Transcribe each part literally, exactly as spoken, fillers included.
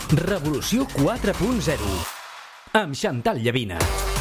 Revolució quatre punt zero amb Chantal Llavina.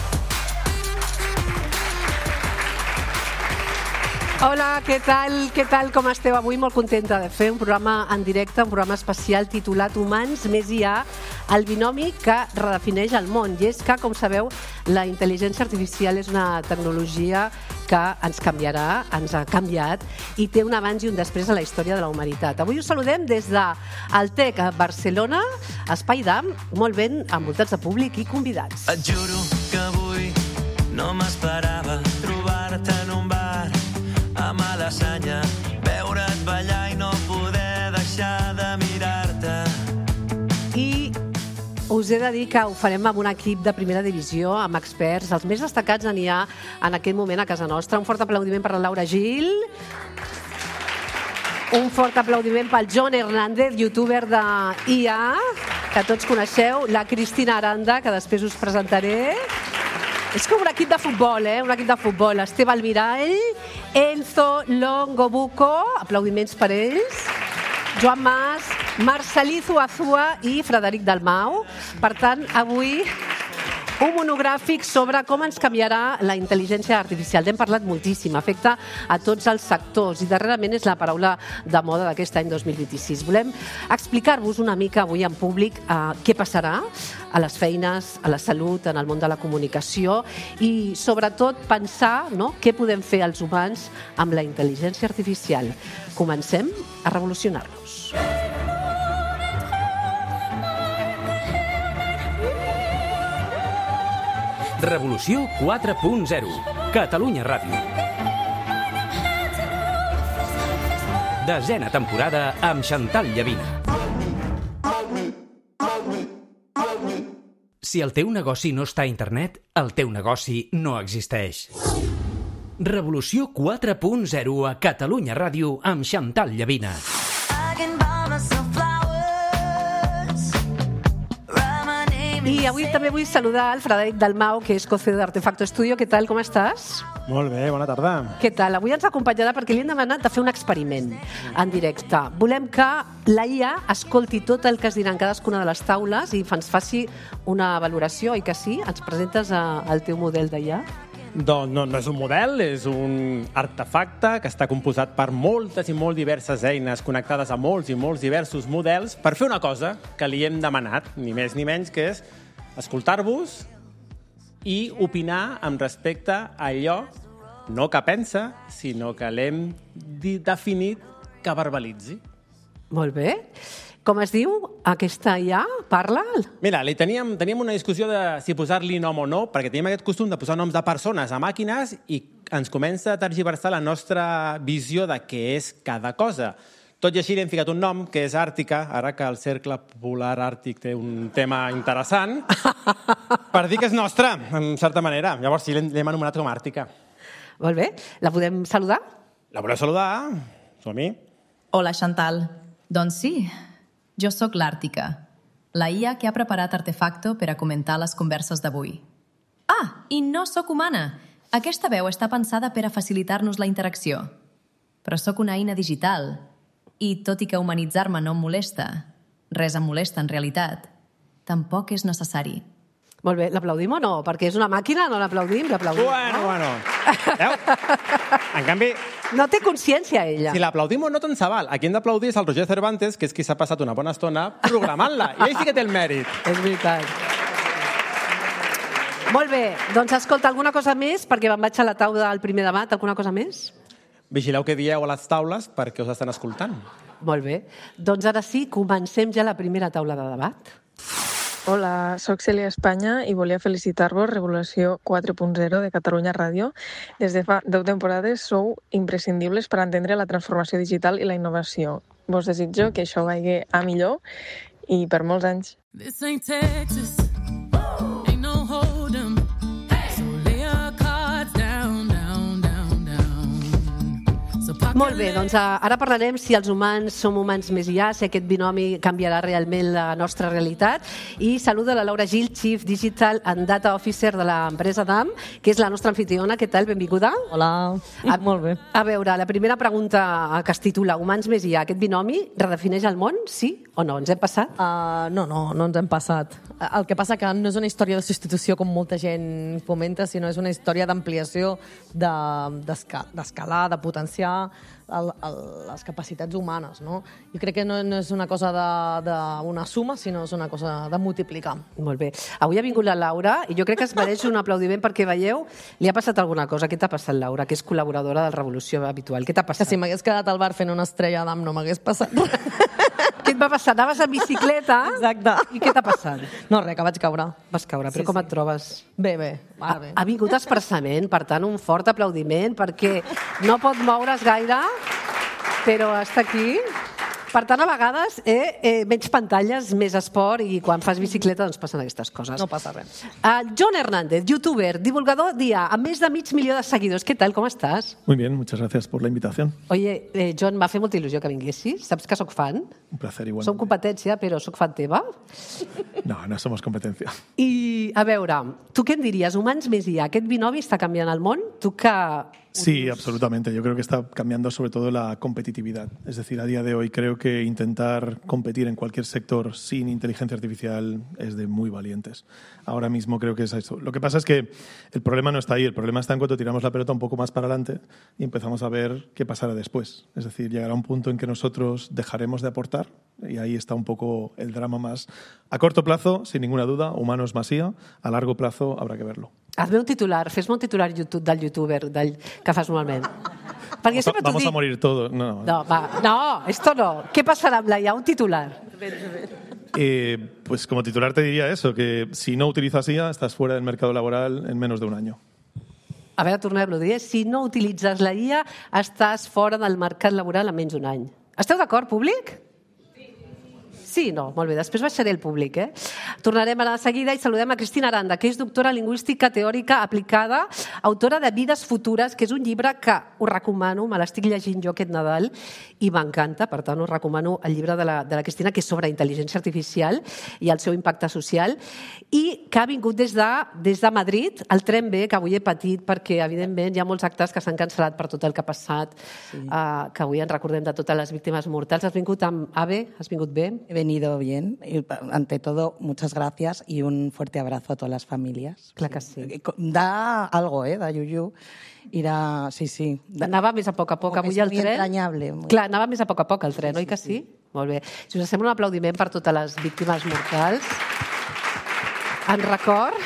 Hola, què tal? Què tal? Com esteu? Avui molt contenta de fer un programa en directe, un programa especial titulat Humans més I A, el binomi que redefineix el món. I és que, com sabeu, la intel·ligència artificial és una tecnologia que ens canviarà, ens ha canviat i té un abans i un després a la història de la humanitat. Avui us saludem des del TEC a Barcelona, Espai d'Am, molt ben envoltats de públic i convidats. Et juro que avui no m'esperava trobar-te en un bar a Malassanya, veure't ballar i no poder deixar de mirar-te. I us he de dir que ho farem amb un equip de primera divisió, amb experts, els més destacats n'hi ha en aquest moment a casa nostra. Un fort aplaudiment per la Laura Gil. Un fort aplaudiment pel John Hernández, youtuber de I A, que tots coneixeu. La Cristina Aranda, que després us presentaré. És com un equip de futbol, eh? Un equip de futbol. Esteve Almirall, Enzo Longobuco, aplaudiments per ells. Joan Mas, Marcelí Zuazua i Frederic Dalmau. Per tant, avui un monogràfic sobre com ens canviarà la intel·ligència artificial. N'hem parlat moltíssim, afecta a tots els sectors i darrerament és la paraula de moda d'aquest any dos mil vint-i-sis. Volem explicar-vos una mica avui en públic eh, què passarà a les feines, a la salut, en el món de la comunicació i sobretot pensar, no?, què podem fer els humans amb la intel·ligència artificial. Comencem a revolucionar-nos. Revolució quatre punt zero. Catalunya Ràdio. Desena temporada amb Chantal Llavina. Si el teu negoci no està a internet, el teu negoci no existeix. Revolució quatre punt zero a Catalunya Ràdio amb Chantal Llavina. I avui també vull saludar el Frederic Dalmau, que és co-C E O d'Artefacto Studio. Què tal, com estàs? Molt bé, bona tarda. Què tal? Avui ens acompanyarà perquè li hem demanat de fer un experiment en directe. Volem que la I A escolti tot el que es dirà en cadascuna de les taules i ens faci una valoració, oi que sí? Ens presentes el teu model d'I A? Doncs no, no és un model, és un artefacte que està composat per moltes i molt diverses eines connectades a molts i molts diversos models per fer una cosa que li hem demanat, ni més ni menys, que és escoltar-vos i opinar amb respecte a allò no que pensa, sinó que l'hem definit que verbalitzi. Molt bé. Com es diu aquesta I A? Parla? Mira, li teníem, teníem una discussió de si posar-li nom o no, perquè tenim aquest costum de posar noms de persones a màquines i ens comença a tergiversar la nostra visió de què és cada cosa. Tot i així li hem ficat un nom, que és Àrtica, ara que el cercle polar àrtic té un tema interessant, per dir que és nostra, en certa manera. Llavors sí, l'hem anomenat com Àrtica. Molt bé. La podem saludar? La voleu saludar? Som-hi. Hola, Chantal. Doncs sí, jo sóc l'Àrtica, la I A que ha preparat Artefacto per a comentar les converses d'avui. Ah, i no sóc humana. Aquesta veu està pensada per a facilitar-nos la interacció. Però sóc una eina digital i, tot i que humanitzar-me no em molesta, res em molesta en realitat, tampoc és necessari. Molt bé, l'aplaudim o no? Perquè és una màquina, no l'aplaudim, l'aplaudim. Bueno, no? bueno. Veu? En canvi... No té consciència, ella. Si l'aplaudim o no, tant se val. A qui hem d'aplaudir és el Roger Cervantes, que és qui s'ha passat una bona estona programant-la. I ell sí que té el mèrit. És veritat. Molt bé, doncs escolta, alguna cosa més? Perquè me'n vaig a la taula del primer debat. Alguna cosa més? Vigileu què dieu a les taules perquè us estan escoltant. Molt bé. Doncs ara sí, comencem ja la primera taula de debat. Hola, soc Cèlia Espanya i volia felicitar-vos Revolució quatre punt zero de Catalunya Ràdio. Des de fa deu temporades sou imprescindibles per entendre la transformació digital i la innovació. Vos desitjo que això vagi a millor i per molts anys. This ain't Texas, ain't no hold'em, so lay your cards down, down, down, down. Molt bé, doncs ara parlarem si els humans som humans més I A, si aquest binomi canviarà realment la nostra realitat. I saluda la Laura Gil, Chief Digital and Data Officer de l'empresa D A M, que és la nostra anfitriona. Què tal? Benvinguda. Hola, a, molt bé. A veure, la primera pregunta que es titula Humans més I A, aquest binomi redefineix el món? Sí o no? Ens hem passat? Uh, no, no, no ens hem passat. El que passa que no és una història de substitució com molta gent comenta, sinó és una història d'ampliació, d'escalar, de, de potenciar el, el, les capacitats humanes, no? Jo crec que no, no és una cosa d'una suma, sinó és una cosa de multiplicar. Molt bé. Avui ha vingut la Laura i jo crec que es mereix un aplaudiment perquè, veieu, li ha passat alguna cosa. Què t'ha passat, Laura, que és col·laboradora del Revolució Habitual? Què t'ha passat? Que si m'hagués quedat al bar fent una estrella d'am no m'hagués passat. Què et va passar? Anaves en bicicleta? Exacte. I què t'ha passat? No, res, que vaig caure. Vas caure, però Sí, com sí. et trobes? Bé, bé. Ha, bé. ha vingut expressament, per tant, un fort aplaudiment, perquè no pot moure's gaire, però està aquí. Per tant, a vegades, eh, eh, menys pantalles, més esport, i quan fas bicicleta doncs passen aquestes coses. No passa res. Uh, John Hernández, youtuber, divulgador d'I A, amb més de mig milió de seguidors. Què tal, com estàs? Muy bien, muchas gracias por la invitación. Oye, eh, John, m'ha fet molta il·lusió que vinguessis. Saps que sóc fan? Un placer igual. Som competència, però sóc fan teva. No, no somos competencia. I, a veure, tu què em diries? Humans més I A, aquest binomi està canviant el món? Tu que... Sí, absolutamente. Yo creo que está cambiando sobre todo la competitividad. Es decir, a día de hoy creo que intentar competir en cualquier sector sin inteligencia artificial es de muy valientes. Ahora mismo creo que es eso. Lo que pasa es que el problema no está ahí. El problema está en cuanto tiramos la pelota un poco más para adelante y empezamos a ver qué pasará después. Es decir, llegará un punto en que nosotros dejaremos de aportar y ahí está un poco el drama más. A corto plazo, sin ninguna duda, humanos más I A. A largo plazo habrá que verlo. Hazme un titular, fes-me un titular YouTube del youtuber del, que fas normalment. Perquè Vamos, a, sempre t'ho vamos dic... a morir todos. No, No, va, no, esto no. Què passarà amb la I A? Un titular. Eh, pues como titular te diría eso, que si no utilizas I A estás fuera del mercado laboral en menos de un año. A veure, tornem-lo a dir. Si no utilitzes la I A, estàs fora del mercat laboral en menys d'un any. Esteu d'acord, públic? Sí, no, molt bé. Després baixaré el públic, eh? Tornarem ara de seguida i saludem a Cristina Aranda, que és doctora en lingüística teòrica aplicada, autora de Vides futures, que és un llibre que us recomano, me l'estic llegint jo aquest Nadal i m'encanta, per tant us recomano el llibre de la, de la Cristina, que és sobre intel·ligència artificial i el seu impacte social, i que ha vingut des de, des de Madrid, el tren B, que avui he patit perquè, evidentment, hi ha molts actes que s'han cancel·lat per tot el que ha passat, sí. uh, que avui ens recordem de totes les víctimes mortals. Has vingut amb AVE? Has vingut bé? He venido bien. Y, ante todo, muchas gracias y un fuerte abrazo a todas las familias. Clar que sí. Da algo, ¿eh? Da yuyu. Ir a... Sí, sí. Da... Anava més a poc a poc. Como Avui que es el muy tren... entrañable. Muy... Clar, anava més a poc a poc el tren, Sí, oi que sí? sí? Molt bé. Si us sembla un aplaudiment per totes les víctimes mortals. En record.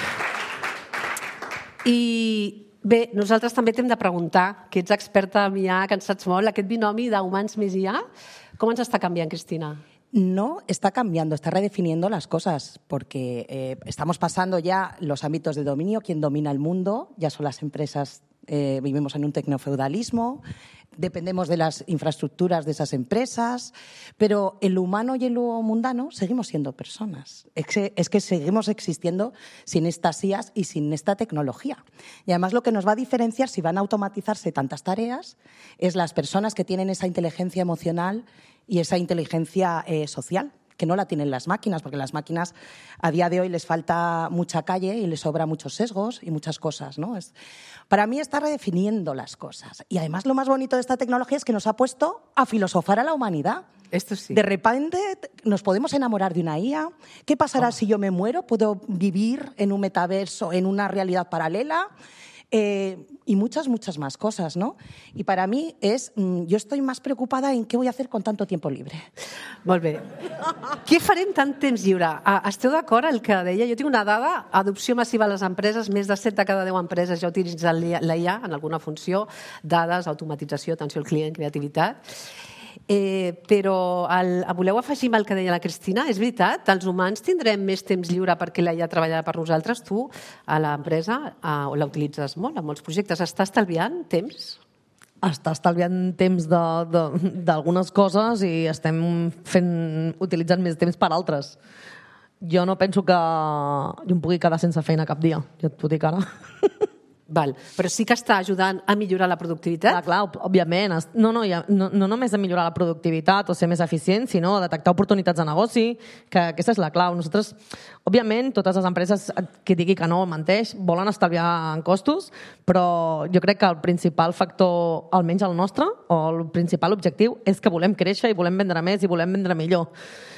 I bé, nosaltres també t'hem de preguntar, que ets experta en I A, que en saps molt, aquest binomi d'humans més I A, com ens està canviant, Cristina? No, está cambiando, está redefiniendo las cosas, porque eh, estamos pasando ya los ámbitos de dominio, quién domina el mundo, ya son las empresas, eh, vivimos en un tecnofeudalismo, dependemos de las infraestructuras de esas empresas, pero en lo humano y en lo mundano seguimos siendo personas. Es que, es que seguimos existiendo sin estas I As y sin esta tecnología. Y además lo que nos va a diferenciar si van a automatizarse tantas tareas es las personas que tienen esa inteligencia emocional y esa inteligencia eh, social, que no la tienen las máquinas, porque las máquinas a día de hoy les falta mucha calle y les sobra muchos sesgos y muchas cosas, ¿no? Es, para mí está redefiniendo las cosas. Y además lo más bonito de esta tecnología es que nos ha puesto a filosofar a la humanidad. Esto sí. De repente nos podemos enamorar de una I A. ¿Qué pasará oh. si yo me muero? ¿Puedo vivir en un metaverso, en una realidad paralela? Eh, y muchas, muchas más cosas, ¿no? Y para mí es... Yo estoy más preocupada en qué voy a hacer con tanto tiempo libre. Molt bé. Què farem tant temps lliure? Esteu d'acord el que deia? Jo tinc una dada, adopció massiva a les empreses, més de set de cada deu empreses ja utilitzen la I A en alguna funció, dades, automatització, atenció al client, creativitat... Eh, però el, voleu afegir el que deia la Cristina? És veritat? Els humans tindrem més temps lliure perquè la I A treballarà per nosaltres? Tu, a l'empresa, eh, la utilitzes molt, en molts projectes. Està estalviant temps? Està estalviant temps d'algunes coses i estem fent, utilitzant més temps per altres. Jo no penso que jo em pugui quedar sense feina cap dia, ja t'ho dic ara. Val. Però sí que està ajudant a millorar la productivitat? Ah, clar, òbviament. No, no, ja, no, no només a millorar la productivitat o ser més eficient, sinó a detectar oportunitats de negoci, que aquesta és la clau. Nosaltres, òbviament, totes les empreses que digui que no menteix, volen estalviar en costos, però jo crec que el principal factor, almenys el nostre, o el principal objectiu, és que volem créixer i volem vendre més i volem vendre millor.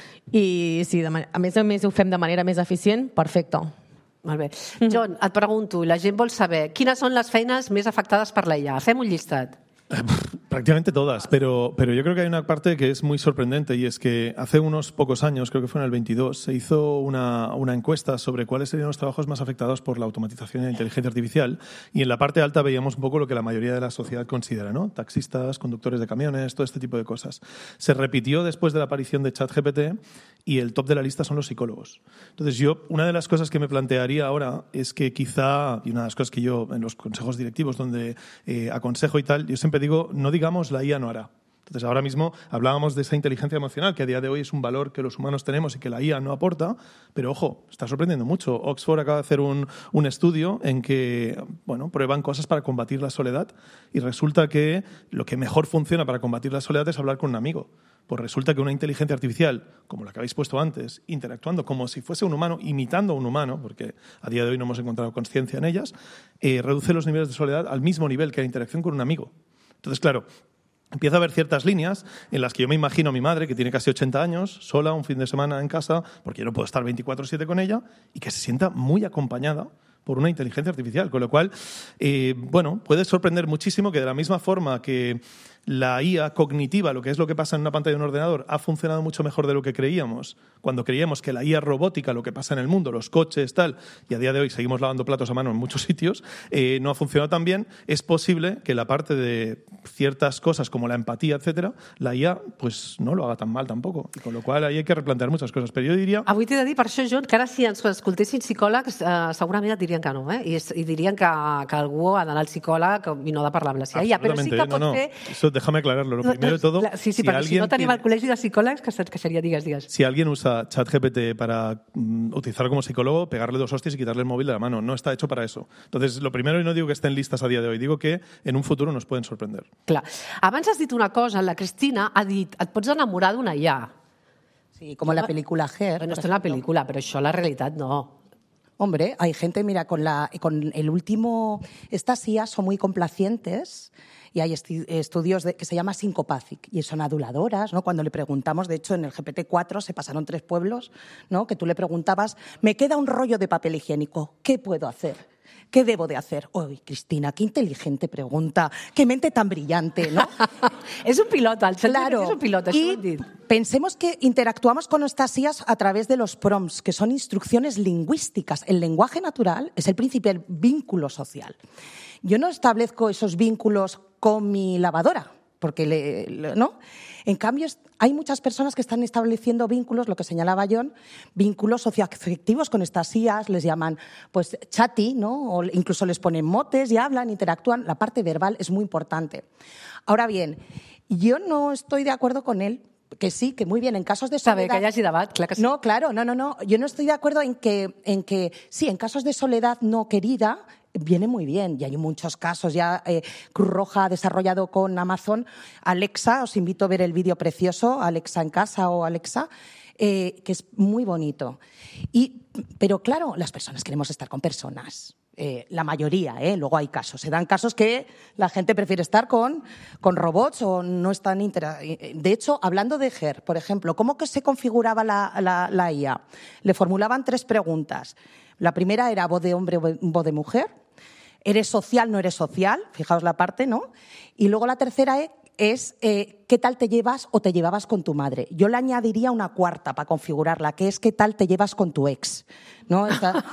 I si de, a més a més ho fem de manera més eficient, perfecte. Molt bé. John, et pregunto, la gent vol saber quines són les feines més afectades per la I A. Fem un llistat. Prácticamente todas, pero, pero yo creo que hay una parte que es muy sorprendente y es que hace unos pocos años, creo que fue en el veintidós, se hizo una, una encuesta sobre cuáles serían los trabajos más afectados por la automatización y la inteligencia artificial y en la parte alta veíamos un poco lo que la mayoría de la sociedad considera, ¿no? Taxistas, conductores de camiones, todo este tipo de cosas. Se repitió después de la aparición de ChatGPT y el top de la lista son los psicólogos. Entonces yo, una de las cosas que me plantearía ahora es que quizá, y una de las cosas que yo en los consejos directivos donde eh, aconsejo y tal, yo siempre digo, no digamos la I A no hará. Entonces, ahora mismo hablábamos de esa inteligencia emocional, que a día de hoy es un valor que los humanos tenemos y que la I A no aporta, pero ojo, está sorprendiendo mucho. Oxford acaba de hacer un, un estudio en que, bueno, prueban cosas para combatir la soledad y resulta que lo que mejor funciona para combatir la soledad es hablar con un amigo. Pues resulta que una inteligencia artificial, como la que habéis puesto antes, interactuando como si fuese un humano, imitando a un humano, porque a día de hoy no hemos encontrado conciencia en ellas, eh, reduce los niveles de soledad al mismo nivel que la interacción con un amigo. Entonces, claro, empieza a haber ciertas líneas en las que yo me imagino a mi madre, que tiene casi ochenta años, sola un fin de semana en casa, porque yo no puedo estar veinticuatro siete con ella, y que se sienta muy acompañada por una inteligencia artificial. Con lo cual, eh, bueno, puede sorprender muchísimo que de la misma forma que la I A cognitiva, lo que es lo que pasa en una pantalla de un ordenador, ha funcionado mucho mejor de lo que creíamos. Cuando creíamos que la I A robótica, lo que pasa en el mundo, los coches, tal, y a día de hoy seguimos lavando platos a mano en muchos sitios, eh, no ha funcionado tan bien, es posible que la parte de ciertas cosas como la empatía, etcétera, la I A pues no lo haga tan mal tampoco. Y con lo cual ahí hay que replantear muchas cosas. Però jo diria... Avui t'he de dir, per això, John, que ara si ens escoltessin psicòlegs, eh, segurament et dirien que no, eh? I, I dirien que, que algú ha d'anar al psicòleg i no ha de parlar amb la I A. Però sí que pot no, no. fer... Eso déjame aclararlo. Lo primero de todo, sí, sí, si, perquè si no tenim tiene... el col·legi de psicòlegs, que, que seria, digues, digues. Si alguien usa ChatGPT para mm, utilizarlo como psicólogo, pegarle dos hostias y quitarle el móvil de la mano. No está hecho para eso. Entonces, lo primero, y no digo que estén listas a día de hoy, digo que en un futuro nos pueden sorprender. Clar. Abans has dit una cosa, la Cristina ha dit, et pots enamorar d'una I A. Sí, como la película Her. Bueno, esto es la película, pero eso la realidad no. Hombre, hay gente, mira, con, la, con el último... Estas I A son muy complacientes y hay esti- estudios de, que se llama Syncopathic y son aduladoras, ¿no? Cuando le preguntamos, de hecho, en el G P T cuatro se pasaron tres pueblos, ¿no? Que tú le preguntabas, me queda un rollo de papel higiénico, ¿qué puedo hacer? ¿Qué debo de hacer? Uy, Cristina, qué inteligente pregunta, qué mente tan brillante, ¿no? Es un piloto, el claro. Es un piloto, y pensemos que interactuamos con nuestras I As a través de los prompts, que son instrucciones lingüísticas. El lenguaje natural es el principal vínculo social. Yo no establezco esos vínculos con mi lavadora, porque le, le, ¿no? En cambio, hay muchas personas que están estableciendo vínculos, lo que señalaba John, vínculos socioafectivos con estas I As, les llaman pues chatty, ¿no? O incluso les ponen motes y hablan, interactúan. La parte verbal es muy importante. Ahora bien, yo no estoy de acuerdo con él, que sí, que muy bien, en casos de soledad... Sabe que haya debat, clar que sí. No, claro, no, no, no. Yo no estoy de acuerdo en que, en que sí, en casos de soledad no querida, viene muy bien, y hay muchos casos. Ya eh, Cruz Roja ha desarrollado con Amazon Alexa, os invito a ver el vídeo precioso, Alexa en casa o Alexa, eh, que es muy bonito. Y, pero claro, las personas queremos estar con personas. Eh, la mayoría, ¿eh? Luego hay casos. Se dan casos que la gente prefiere estar con, con robots o no están... Intera- de hecho, hablando de Her, por ejemplo, ¿cómo que se configuraba la, la, la I A? Le formulaban tres preguntas. La primera era voz de hombre o voz de mujer. ¿Eres social, no eres social? Fijaos la parte, ¿no? Y luego la tercera es, es eh, ¿qué tal te llevas o te llevabas con tu madre? Yo le añadiría una cuarta para configurarla, que es ¿qué tal te llevas con tu ex? ¿No? Esta,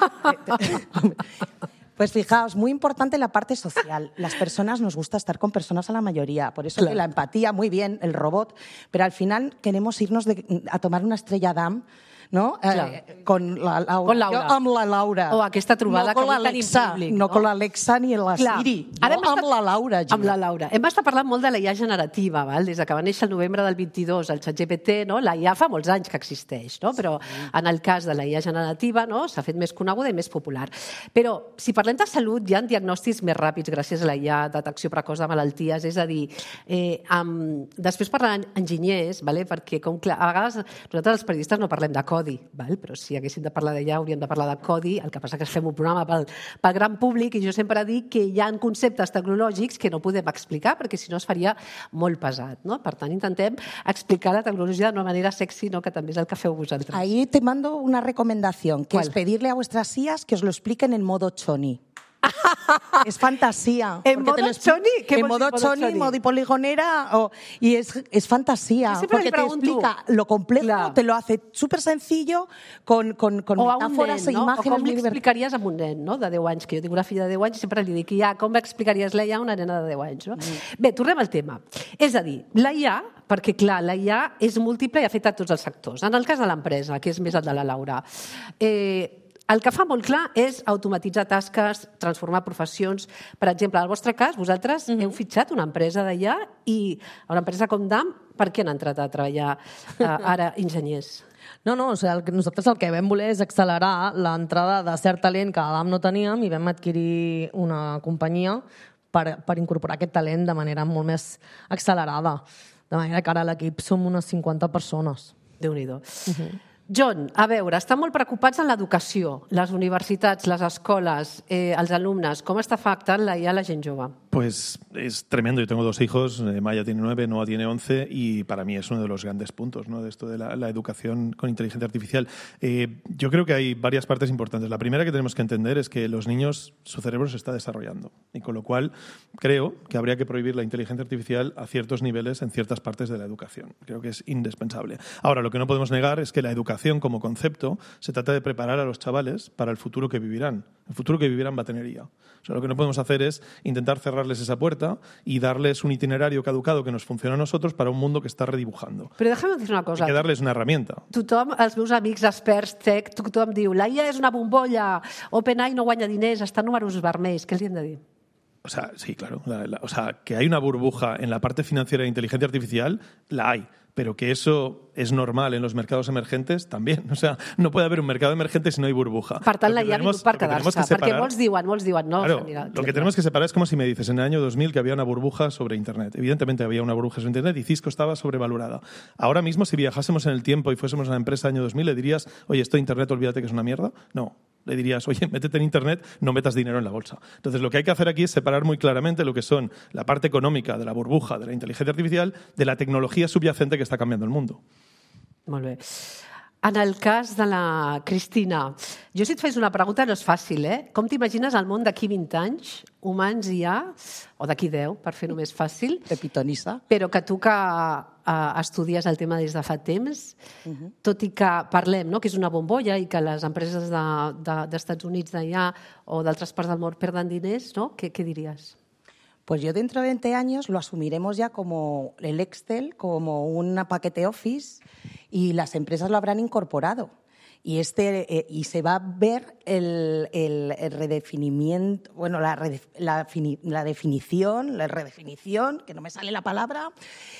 pues fijaos, muy importante la parte social. Las personas nos gusta estar con personas a la mayoría. Por eso claro. Que la empatía, muy bien, el robot, pero al final queremos irnos de, a tomar una estrella Damm, no? Eh, con la Laura. Con Laura. Jo amb la Laura. O aquesta trobada no con que avui tenim l'Alexa, públic, no no? con l'Alexa ni la Clar. Siri. Ara No, hem estat- amb la Laura. Amb la Laura. Hem estat parlant molt de la I A generativa, val? Des de que va néixer el novembre del vint-i-dos, el ChatGPT, no? La I A fa molts anys que existeix, no? Però en el cas de la I A generativa, no? S'ha fet més coneguda i més popular. Però si parlem de salut, hi ha diagnòstics més ràpids gràcies a la I A, detecció precoç de malalties, és a dir, eh, amb... després parlant enginyers, vale? Perquè com clar, a vegades nosaltres els periodistes no parlem de codi, val? Però si haguéssim de parlar d'I A hauríem de parlar de codi, el que passa que fem un programa pel, pel gran públic i jo sempre dic que hi ha conceptes tecnològics que no podem explicar perquè si no es faria molt pesat, no? Per tant, intentem explicar la tecnologia d'una manera sexy, no? Que també és el que feu vosaltres. Ahí te mando una recomendación, que ¿Cuál? es pedirle a vuestras I As que os lo expliquen en modo choni. Es fantasía. ¿En porque te modo lo expli- choni? ¿Qué En vol dir modo modo choni, choni? modo poligonera, o- y es, es fantasía. Yo siempre Porque le te pregunto- explica lo complejo, Clar. te lo hace súper sencillo, con, con, con O a un metáforas nen, e no? O imágenes com muy li divertidas. explicaries a un nen, no? De deu anys, que jo tinc una filla de deu anys i sempre li dic, ja, com explicaries la I A a una nena de deu anys, no? Mm. Bé, tornem al tema. És a dir, la I A, perquè clar, la I A és múltiple i afecta a tots els sectors. En el cas de l'empresa, que és més el de la Laura, eh, el que fa molt clar és automatitzar tasques, transformar professions. Per exemple, en el vostre cas, vosaltres mm-hmm. heu fitxat una empresa d'I A i una empresa com D A M, per què han entrat a treballar eh, ara enginyers? No, no, o sigui, el que, nosaltres el que vam voler és accelerar l'entrada de cert talent que a l'A M no teníem i vam adquirir una companyia per, per incorporar aquest talent de manera molt més accelerada. De manera que ara a l'equip som unes cinquanta persones. Déu-n'hi-do. Uh-huh. John, a veure, estan molt preocupats en l'educació, les universitats, les escoles, eh, els alumnes. Com està afectant la I A a la gent jove? Pues es tremendo. Yo tengo dos hijos, eh, Maya tiene nueve, Noah tiene once, y para mí es uno de los grandes puntos, ¿no? De esto de la, la educación con inteligencia artificial. Eh, yo creo que hay varias partes importantes. La primera que tenemos que entender es que los niños, su cerebro se está desarrollando, y con lo cual creo que habría que prohibir la inteligencia artificial a ciertos niveles en ciertas partes de la educación. Creo que es indispensable. Ahora, lo que no podemos negar es que la educación como concepto se trata de preparar a los chavales para el futuro que vivirán. El futuro que vivirán va a tener I A. O sea, lo que no podemos hacer es intentar cerrarles esa puerta y darles un itinerario caducado que nos funciona a nosotros para un mundo que está redibujando. Però deixa'm dir una cosa. Hay que darles una herramienta. Tothom, els meus amics experts tech, tothom diu la I A és una bombolla, OpenAI no guanya diners, està en números vermells. Què els hi hem de dir? O sea, sí, claro. La, la, o sea, que hay una burbuja en la parte financiera de inteligencia artificial, la hay. Pero que eso es normal en los mercados emergentes, también. O sea, no puede haber un mercado emergente si no hay burbuja. Per tant, Lo la que I A ha tenemos- vingut per lo que tenemos quedar-se, que perquè separar- molts diuen, molts diuen, no, Claro, mira, lo que tenemos que separar es como si me dices en el año dos mil que había una burbuja sobre Internet. Evidentemente había una burbuja sobre Internet y Cisco estaba sobrevalorada. Ahora mismo, si viajásemos en el tiempo y fuésemos a una empresa año dos mil, ¿le dirías, oye, esto de Internet, olvídate que es una mierda? No. Le dirías, oye, métete en Internet, no metas dinero en la bolsa. Entonces, lo que hay que hacer aquí es separar muy claramente lo que son la parte económica de la burbuja de la inteligencia artificial de la tecnología subyacente que está cambiando el mundo. Molt bé. En el cas de la Cristina, jo si et fes una pregunta no és fàcil, eh? Com t'imagines el món d'aquí vint anys, humans I A, o d'aquí deu, per fer-ho més fàcil, De pitonisa. però que tu que eh, estudies el tema des de fa temps, uh-huh. tot i que parlem no? que és una bombolla i que les empreses de, de, d'Estats Units d'I A o d'altres parts del món perden diners, no? Què, què diries? Pues yo dentro de veinte años lo asumiremos ya como el Excel, como un paquete Office, y las empresas lo habrán incorporado. Y, este, eh, y se va a ver el, el, el redefinimiento, bueno, la, redef, la, fini, la definición, la redefinición, que no me sale la palabra,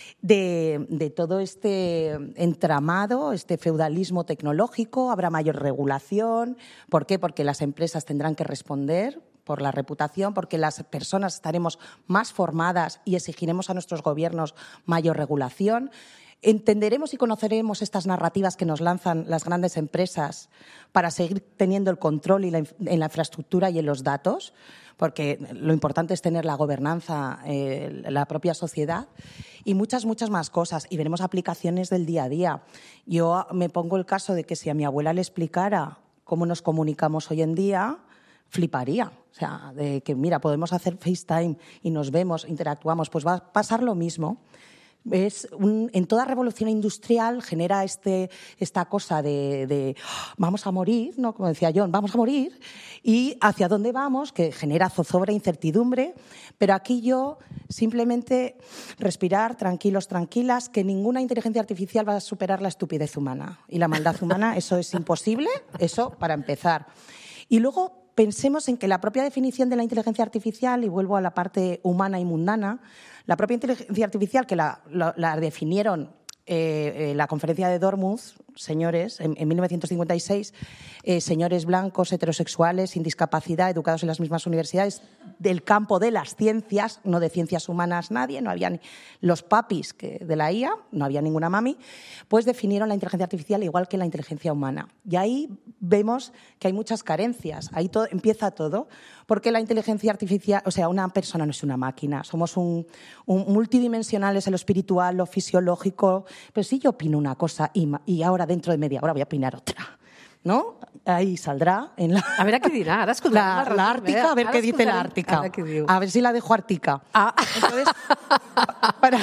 de, de todo este entramado, este feudalismo tecnológico. Habrá mayor regulación. ¿Por qué? Porque las empresas tendrán que responder por la reputación, porque las personas estaremos más formadas y exigiremos a nuestros gobiernos mayor regulación. Entenderemos y conoceremos estas narrativas que nos lanzan las grandes empresas para seguir teniendo el control y la, en la infraestructura y en los datos, porque lo importante es tener la gobernanza, eh, la propia sociedad, y muchas, muchas más cosas. Y veremos aplicaciones del día a día. Yo me pongo el caso de que si a mi abuela le explicara cómo nos comunicamos hoy en día, fliparía. O sea, de que, mira, podemos hacer FaceTime y nos vemos, interactuamos. Pues va a pasar lo mismo. Es un, en toda revolución industrial genera este, esta cosa de, de oh, vamos a morir, ¿no? Como decía John, vamos a morir, y hacia dónde vamos, que genera zozobra, incertidumbre, pero aquí yo simplemente respirar, tranquilos, tranquilas, que ninguna inteligencia artificial va a superar la estupidez humana y la maldad humana, eso es imposible, eso para empezar. Y luego pensemos en que la propia definición de la inteligencia artificial, y vuelvo a la parte humana y mundana, la propia inteligencia artificial que la, la, la definieron eh, eh, la conferencia de Dartmouth, señores, en, en mil novecientos cincuenta y seis, eh, señores blancos, heterosexuales, sin discapacidad, educados en las mismas universidades, del campo de las ciencias, no de ciencias humanas nadie, no había ni los papis que de la I A, no había ninguna mami, pues definieron la inteligencia artificial igual que la inteligencia humana. Y ahí vemos que hay muchas carencias, ahí todo, empieza todo, porque la inteligencia artificial, o sea, una persona no es una máquina, somos un, un multidimensionales en lo espiritual, lo fisiológico, pero si yo opino una cosa y, y ahora dentro de media hora voy a opinar otra, ¿no? Ahí saldrá en la... A veure què dirà, ara escoltarem la, la Ártica, eh? a ver Ara qué dice la escoltarem- Ártica. ara què diu. A ver si la dejo Ártica. Ah. Entonces, para,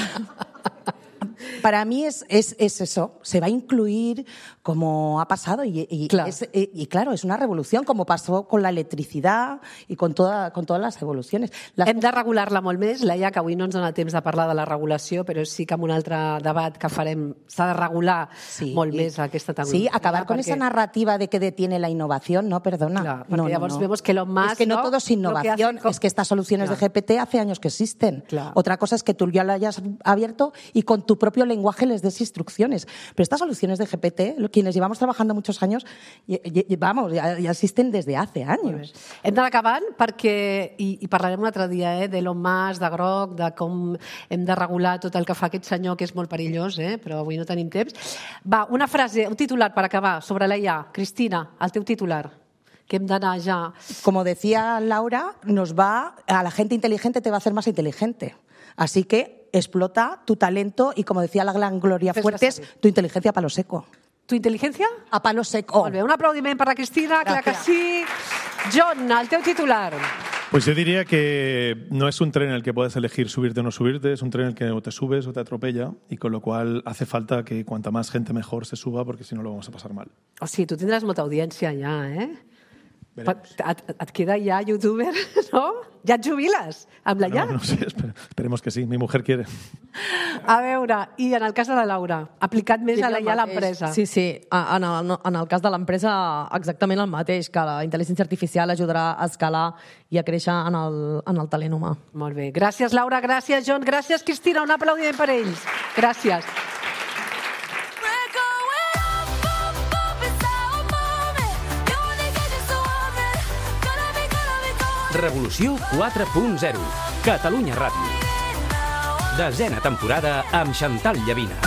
para mí es, es, es eso, se va a incluir como ha pasado y, y, Clar. es, y, y claro, es una revolución como pasó con la electricidad y con, toda, con todas las evoluciones. Las Hem de regular-la molt més, Laia, que avui no ens dona temps de parlar de la regulació, però sí que en un altre debat que farem s'ha de regular Sí. molt més aquesta tecnologia. Sí, acabar con perquè- esa narrativa de que detiene la innovación, no, perdona. Claro, porque no, no, llavors no. vemos que Elon Musk, Es que no, ¿no? todo es Lo que innovación, hace con- es que estas soluciones Claro. de G P T hace años que existen. Claro. Otra cosa es que tú ya lo hayas abierto y con tu propio lenguaje les des instrucciones. Pero estas soluciones de G P T, lo- quienes llevamos trabajando muchos años, y- y- vamos, ya, ya existen desde hace años. Hem d'anar acabant perquè, i, i parlarem un altre dia, eh, d'Elon Musk, de Grok, de com hem de regular tot el que fa aquest senyor, que és molt perillós, eh, però avui no tenim temps. Va, una frase, un titular per acabar, sobre la I A. Cristina, el teu titular, que hem d'anar ja... Como decía Laura, nos va, a la gente inteligente te va a hacer más inteligente. Así que explota tu talento y, como decía la gran Gloria Fes-la Fuertes, servir. tu inteligencia a palo seco. Tu intel·ligència? A palo seco. Molt bé, un aplaudiment per la Cristina, clar que sí. John, el teu titular. Pues yo diría que no es un tren en el que puedes elegir subirte o no subirte, es un tren en el que o te subes o te atropella, y con lo cual hace falta que cuanta más gente mejor se suba, porque si no lo vamos a pasar mal. O sigui, tu tindràs molta audiència ja, eh? Veremos. Et, et queda ja youtuber, no? Ja et jubiles amb la ja? No, no sé, espe- esperemos que sí, mi mujer quiere. A veure, i en el cas de la Laura, aplicat més a la Diria ja el a mateix. l'empresa. Sí, sí. En el, en el cas de l'empresa, exactament el mateix, que la intel·ligència artificial ajudarà a escalar i a créixer en el, en el talent humà. Molt bé. Gràcies, Laura. Gràcies, John. Gràcies, Cristina. Un aplaudiment per ells. Gràcies. Revolució quatre punt zero. Catalunya Ràdio. Desena temporada amb Xantal Llavina.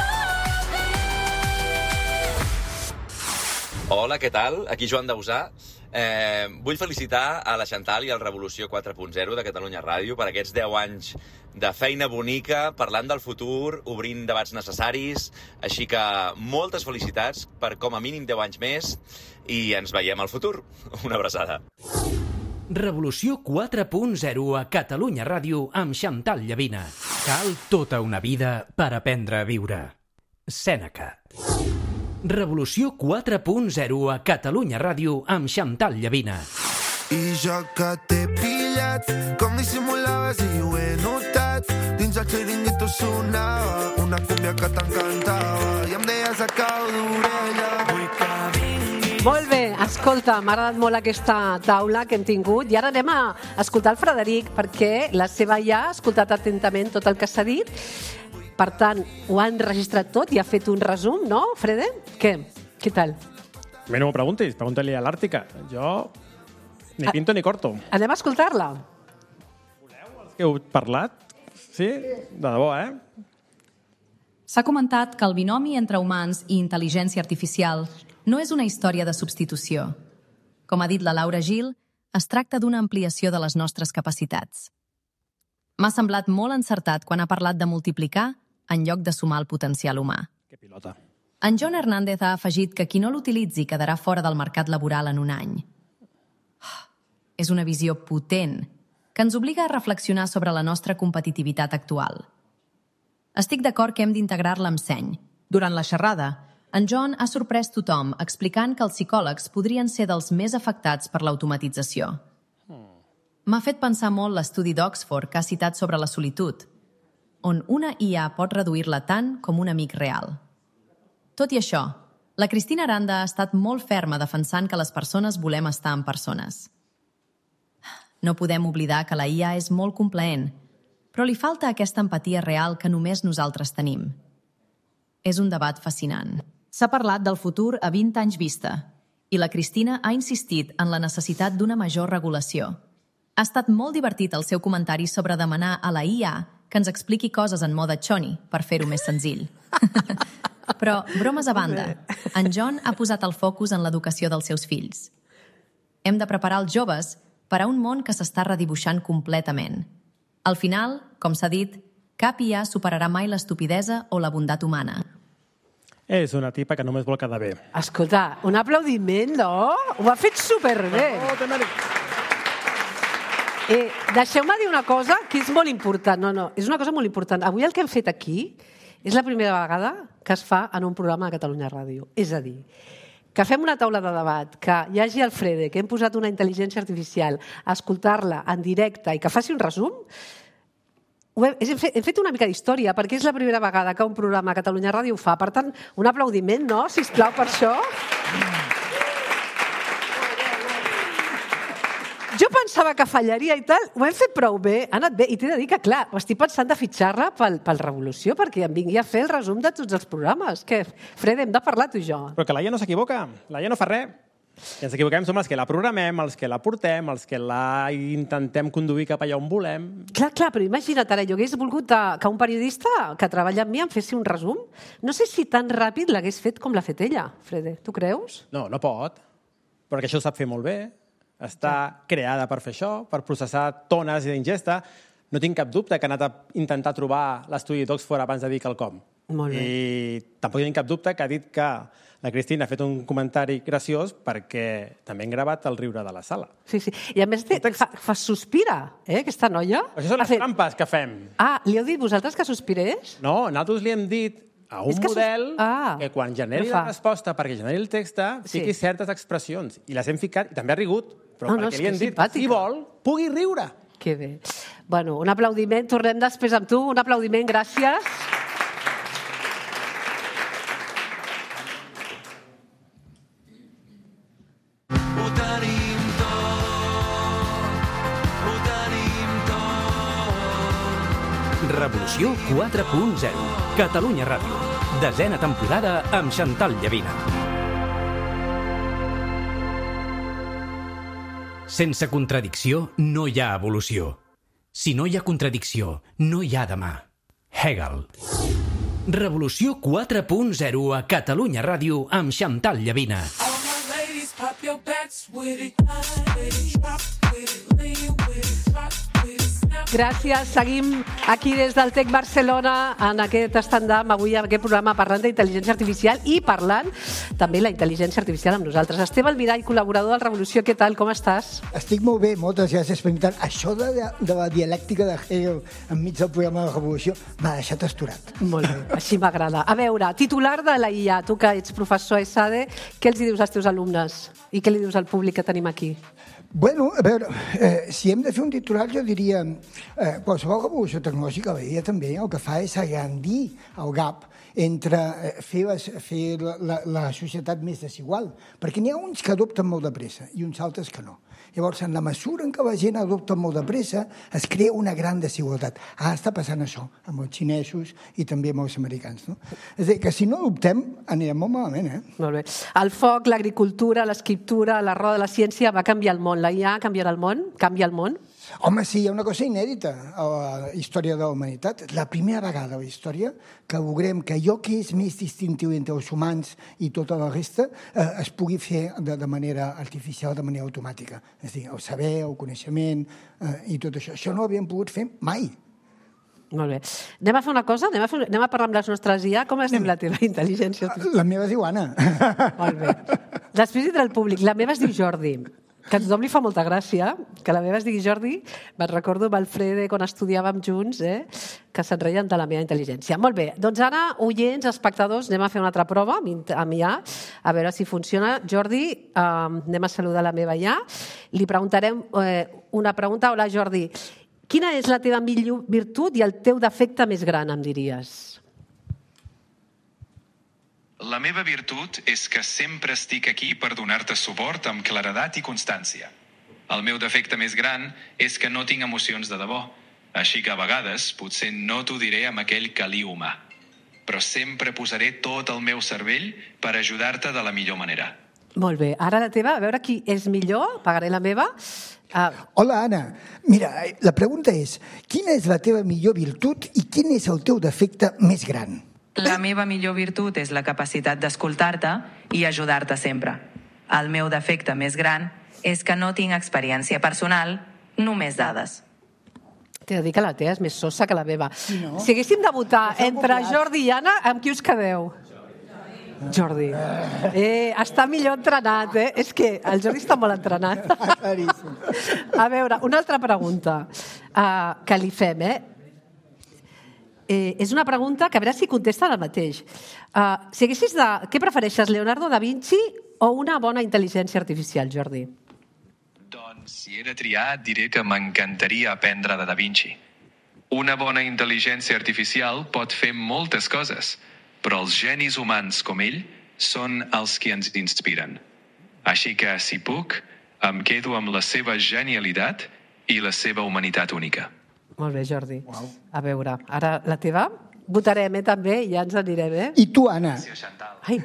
Hola, què tal? Aquí Joan Dausà. Eh, vull felicitar a la Xantal i al Revolució quatre punt zero de Catalunya Ràdio per aquests deu anys de feina bonica, parlant del futur, obrint debats necessaris. Així que moltes felicitats per com a mínim deu anys més i ens veiem al futur. Una abraçada. Revolució quatre punt zero a Catalunya Ràdio amb Xantal Llavina. Cal tota una vida per aprendre a viure. Sèneca. Revolució quatre punt zero a Catalunya Ràdio amb Xantal Llavina. I jo que t'he pillat, com dissimulaves i ho he notat. Dins el xiringuito sonava una cúmbia que t'encantava i em deies a cau d'orella. Vull que vingui. Molt bé, escolta, m'ha agradat molt aquesta taula que hem tingut i ara anem a escoltar el Frederic perquè la seva ja ha escoltat atentament tot el que s'ha dit. Per tant, ho ha enregistrat tot i ha fet un resum, no, Frede? Què? Què tal? A mi no m'ho preguntis, pregunta-li a l'Àrtica. Jo ni pinto ni corto. Anem a escoltar-la. Que heu parlat? Sí? De debò, eh? S'ha comentat que el binomi entre humans i intel·ligència artificial no és una història de substitució. Com ha dit la Laura Gil, es tracta d'una ampliació de les nostres capacitats. M'ha semblat molt encertat quan ha parlat de multiplicar en lloc de sumar el potencial humà. Que pilota. En John Hernández ha afegit que qui no l'utilitzi quedarà fora del mercat laboral en un any. És una visió potent que ens obliga a reflexionar sobre la nostra competitivitat actual. Estic d'acord que hem d'integrar-la amb seny. Durant la xerrada, en John ha sorprès tothom explicant que els psicòlegs podrien ser dels més afectats per l'automatització. M'ha fet pensar molt l'estudi d'Oxford que ha citat sobre la solitud, on una I A pot reduir-la tant com un amic real. Tot i això, la Cristina Aranda ha estat molt ferma defensant que les persones volem estar amb persones. No podem oblidar que la I A és molt complaent, però li falta aquesta empatia real que només nosaltres tenim. És un debat fascinant. S'ha parlat del futur a vint anys vista, i la Cristina ha insistit en la necessitat d'una major regulació. Ha estat molt divertit el seu comentari sobre demanar a la I A que ens expliqui coses en mode Choni, per fer-ho més senzill. Però, bromes a banda, en John ha posat el focus en l'educació dels seus fills. Hem de preparar els joves per a un món que s'està redibuixant completament. Al final, com s'ha dit, cap I A superarà mai l'estupidesa o la bondat humana. És una tipa que només vol quedar bé. Escolta, un aplaudiment, no? Ho ha fet superbé. Oh, té mèrit. Eh, Deixeu-me dir una cosa que és molt important. No, no, és una cosa molt important. Avui el que hem fet aquí és la primera vegada que es fa en un programa de Catalunya Ràdio. És a dir, que fem una taula de debat, que hi hagi el Frede, que hem posat una intel·ligència artificial a escoltar-la en directe i que faci un resum. Hem, hem, fet, hem fet una mica d'història, perquè és la primera vegada que un programa a Catalunya Ràdio ho fa. Per tant, un aplaudiment, no?, sisplau, per això. Jo pensava que fallaria i tal, ho hem fet prou bé, ha anat bé, i t'he de dir que, clar, estic pensant de fitxar-la pel, pel Revolució, perquè em vingui a fer el resum de tots els programes. Que, Fred, hem de parlar tu i jo. Però que la I A no s'equivoca, la I A no fa res. I ens equivoquem som els que la programem, els que la portem, els que la intentem conduir cap allà on volem. Clar, clar, però imagina't, ara, jo hagués volgut que un periodista que treballa amb mi em fessi un resum. No sé si tan ràpid l'hagués fet com l'ha fet ella, Frede. Tu creus? No, no pot, perquè això ho sap fer molt bé. Està creada per fer això, per processar tones d'ingesta. No tinc cap dubte que ha anat a intentar trobar l'estudi d'Oxford abans de dir quelcom. Molt bé. I tampoc tinc cap dubte que ha dit que la Cristina ha fet un comentari graciós perquè també hem gravat el riure de la sala. Sí, sí. I a més fa, fa sospira, eh, aquesta noia. Això són les fet... trampes que fem. Ah, li heu dit vosaltres que sospirés? No, nosaltres li hem dit a un model sos... ah, que quan generi la resposta, perquè generi el text, fiqui sí. certes expressions. I les hem ficat, i també ha rigut, però no, perquè no, li hem dit, simpàtica. Si vol, pugui riure. Que bé. Bueno, un aplaudiment. Tornem després amb tu. Un aplaudiment, gràcies. Ho tenim tot, ho tenim tot. Revolució quatre punt zero. Catalunya Ràdio. Desena temporada amb Chantal Llavina. Sense contradicció no hi ha evolució. Si no hi ha contradicció, no hi ha demà. Hegel. Revolució quatre punt zero a Catalunya Ràdio amb Chantal Llavina. Gràcies. Seguim aquí des del Tec Barcelona en aquest stand-up, avui en aquest programa parlant d'intel·ligència artificial i parlant també la intel·ligència artificial amb nosaltres. Esteve Almirall, col·laborador del Revolució, què tal? Com estàs? Estic molt bé, moltes gràcies per invitar. Això de, de la dialèctica de Hegel enmig del programa de la Revolució m'ha deixat asturat. Molt bé, així m'agrada. A veure, titular de la I A, tu que ets professor a E S A D E, què els dius als teus alumnes i què li dius al públic que tenim aquí? Bueno, a veure, eh, si hem de fer un titular, jo diria eh, qualsevol revolució tecnològica, la I A també el que fa és agrandir el gap entre eh, fer, les, fer la, la, la societat més desigual, perquè n'hi ha uns que adopten molt de pressa i uns altres que no. Llavors, en la mesura en què la gent adopta molt de pressa, es crea una gran desigualtat. Ara està passant això amb els xinesos i també amb els americans. No? És a dir, que si no adoptem, anirem molt malament. Eh? Molt bé. El foc, l'agricultura, l'escriptura, la roda de la ciència va canviar el món. La I A canviarà el món? Canvia el món? Home, sí, hi ha una cosa inèdita a la història de la humanitat. La primera vegada a la història que logrem que allò que és més distintiu entre els humans i tota la resta eh, es pugui fer de, de manera artificial, de manera automàtica. És a dir, el saber, el coneixement eh, i tot això. Això no ho havíem pogut fer mai. Molt bé. Anem a fer una cosa? Anem a, fer... Anem a parlar amb les nostres I A. Com es diu la teva intel·ligència? La meva es diu Anna. Molt bé. Després vindrà el públic. La meva es diu Jordi. que a tothom li fa molta gràcia, que la meva es digui Jordi, me'n recordo amb el Frede quan estudiàvem junts, eh, que se'n reien de la meva intel·ligència. Molt bé, doncs ara, oients, espectadors, anem a fer una altra prova amb I A, a veure si funciona. Jordi, eh, anem a saludar la meva I A. Li preguntarem eh, una pregunta. Hola, Jordi. Quina és la teva millor virtut i el teu defecte més gran, em diries? La meva virtut és que sempre estic aquí per donar-te suport amb claredat i constància. El meu defecte més gran és que no tinc emocions de debò, així que a vegades potser no t'ho diré amb aquell calí humà. Però sempre posaré tot el meu cervell per ajudar-te de la millor manera. Molt bé. Ara la teva, a veure qui és millor, pagaré la meva. Uh... Hola, Anna. Mira, la pregunta és, quina és la teva millor virtut i quin és el teu defecte més gran? La meva millor virtut és la capacitat d'escoltar-te i ajudar-te sempre. El meu defecte més gran és que no tinc experiència personal, només dades. T'he de dir que la teva és més sosa que la meva. No? Si haguéssim de votar entre Jordi i Anna, amb qui us quedeu? Jordi. Eh, està millor entrenat, eh? És que el Jordi està molt entrenat. A veure, una altra pregunta uh, que li fem, eh? Eh, és una pregunta que a veure si contesten el mateix. Uh, si haguessis de... Què prefereixes, Leonardo da Vinci o una bona intel·ligència artificial, Jordi? Doncs si he de triar, diré que m'encantaria aprendre de Da Vinci. Una bona intel·ligència artificial pot fer moltes coses, però els genis humans com ell són els que ens inspiren. Així que, si puc, em quedo amb la seva genialitat i la seva humanitat única. Molt bé, Jordi. Wow. A veure, ara la teva votarem, eh, també, i ja ens anirem, eh? I tu, Anna? Ai.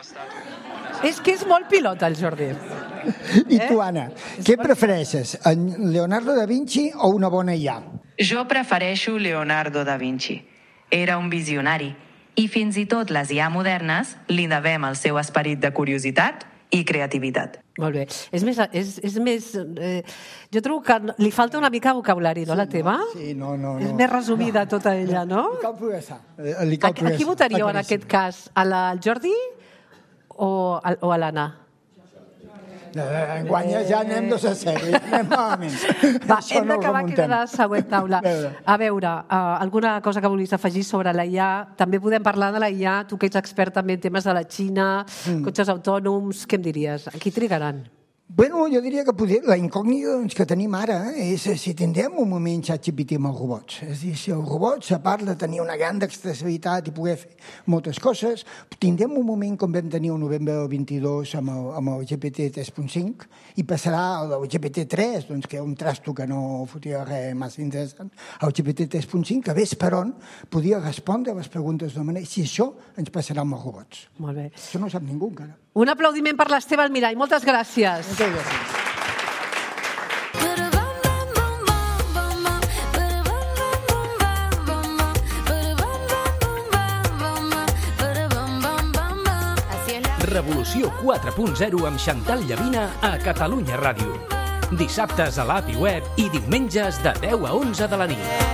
És que és molt pilot, el Jordi. I tu, Anna? Què prefereixes, en Leonardo da Vinci o una bona I A? Jo prefereixo Leonardo da Vinci. Era un visionari. I fins i tot les I A modernes li devem el seu esperit de curiositat i creativitat. Molt bé. És més... És, és més eh, jo trobo que li falta una mica vocabulari, no, sí, la teva? No, sí, no, no. És no. més resumida no. tota ella, no? Li cal progressar. Li cal progressar. A, a qui votaríeu en aquest cas? A la Jordi o a, o a l'Anna? En guanya ja anem dos a zero. Anem malament. Va, hem d'acabar aquí de la següent taula. A veure, uh, alguna cosa que vulguis afegir sobre la I A? També podem parlar de la I A, tu que ets expert també en temes de la Xina, mm. cotxes autònoms, què em diries? A qui trigaran? Bueno, jo diria que poder, la incògnita doncs, que tenim ara és si tindrem un moment ChatGPT amb els robots. És a dir, si el robot, a part de tenir una gran extensibilitat i poder fer moltes coses, tindrem un moment com vam tenir el novembre del vint-i-dos amb el, amb el G P T tres punt cinc i passarà al G P T tres, doncs, que era un trasto que no fotia res massa interessant, al G P T tres punt cinc, que ves per on podia respondre a les preguntes d'una manera. Si això ens passarà amb els robots. Molt bé. Això no ho sap ningú encara. Un aplaudiment per l'Esteve Almirall. Moltes gràcies. Moltes gràcies. Revolució quatre punt zero amb Xantal Llavina a Catalunya Ràdio. Dissabtes a l'A P I Web i diumenges de deu a onze de la nit.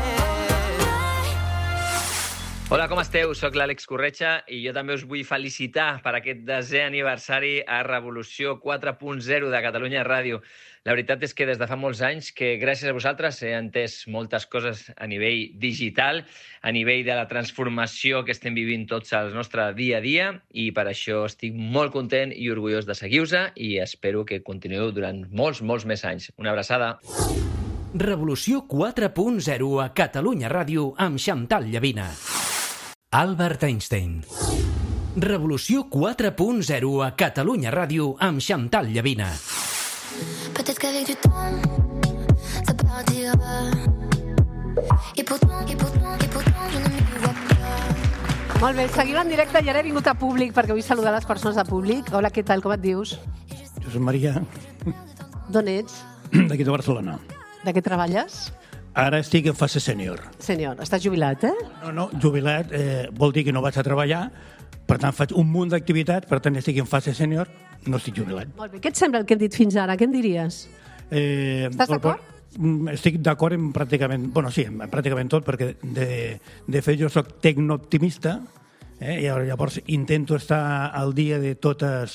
Hola, com esteu? Soc l'Àlex Corretja i jo també us vull felicitar per aquest desè aniversari a Revolució quatre punt zero de Catalunya Ràdio. La veritat és que des de fa molts anys que gràcies a vosaltres he entès moltes coses a nivell digital, a nivell de la transformació que estem vivint tots al nostre dia a dia i per això estic molt content i orgullós de seguir-vos i espero que continueu durant molts, molts més anys. Una abraçada. Revolució quatre punt zero a Catalunya Ràdio amb Xantal Llavina. Albert Einstein. Revolució quatre punt zero a Catalunya Ràdio amb Xantal Llavina. Peut-être qu'avec du temps, ça partira. Et pourtant, et pourtant, et pourtant, je ne m'y vois pas. Molt bé, seguim en directe i ara he vingut a públic perquè vull saludar les persones de públic. Hola, què tal? Com et dius? Josep Maria. D'on ets? D'aquí de Barcelona. De què treballes? Ara estic en fase sènior. Sènior. Estàs jubilat, eh? No, no, jubilat eh, vol dir que no vaig a treballar, per tant faig un munt d'activitats, per tant estic en fase sènior, no estic jubilat. Molt bé. Què et sembla el que hem dit fins ara? Què em diries? Eh, Estàs d'acord? Estic d'acord en pràcticament, bueno, sí, en pràcticament tot, perquè de, de fet jo soc tecnooptimista, eh, i llavors intento estar al dia de totes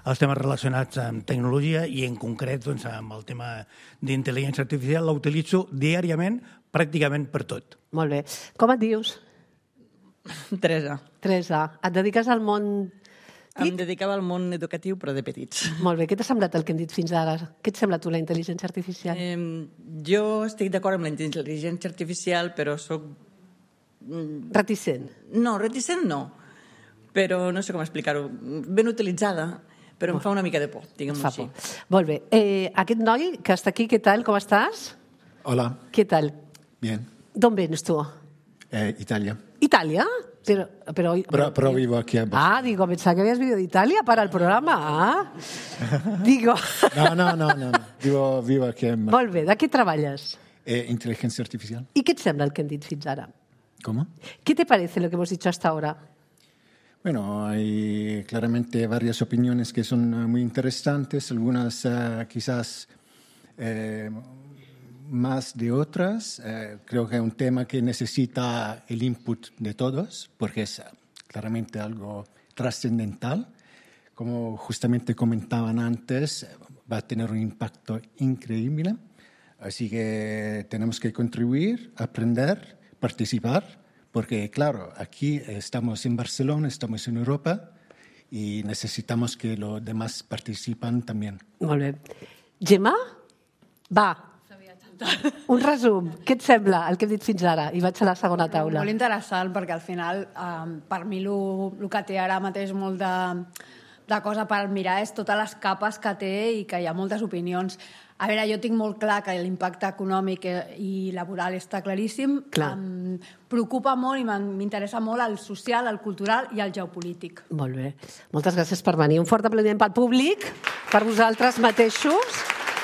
els temes relacionats amb tecnologia i en concret doncs, amb el tema d'intel·ligència artificial. La utilitzo diàriament, pràcticament per tot. Molt bé. Com et dius? Teresa. Teresa. Et dediques al món... Em dedicava al món educatiu, però de petits. Molt bé. Què t'ha semblat el que hem dit fins ara? Què et sembla tu, la intel·ligència artificial? Eh, jo estic d'acord amb la intel·ligència artificial, però sóc... Reticent? No, reticent no. Però no sé com explicar-ho. Ben utilitzada, però em fa una mica de por, diguem-ho així. Molt bé. Eh, aquest noi que està aquí, què tal? Com estàs? Hola. Què tal? Bien. D'on vens tu? Eh, Italia. ¿Italia? Pero, pero, hoy, Pero, pero vivo aquí. En ah, digo, pensaba que habías vivido de Italia para el programa. Ah. Digo... No, no, no, no. Vivo, vivo aquí en... Molt bé, de què treballes? Eh, inteligencia artificial. I què et sembla el que hem dit fins ara? ¿Cómo? ¿Qué te parece lo que hemos dicho hasta ahora? Bueno, hay claramente varias opiniones que son uh, muy interesantes, algunas uh, quizás eh, más de otras. Eh, creo que es un tema que necesita el input de todos, porque es uh, claramente algo trascendental. Como justamente comentaban antes, va a tener un impacto increíble. Así que tenemos que contribuir, aprender, participar. Porque, claro, aquí estamos en Barcelona, estamos en Europa y necesitamos que los demás participen también. Molt bé. Gemma? Va. Un resum. Què et sembla el que hem dit fins ara? I vaig a la segona taula. Molt interessant, perquè al final, eh, per mi, el que té ara mateix molt de, de cosa per mirar és totes les capes que té i que hi ha moltes opinions. A veure, jo tinc molt clar que l'impacte econòmic i laboral està claríssim. Clar. Em preocupa molt i m'interessa molt el social, el cultural i el geopolític. Molt bé. Moltes gràcies per venir. Un fort aplaudiment pel públic, per vosaltres mateixos.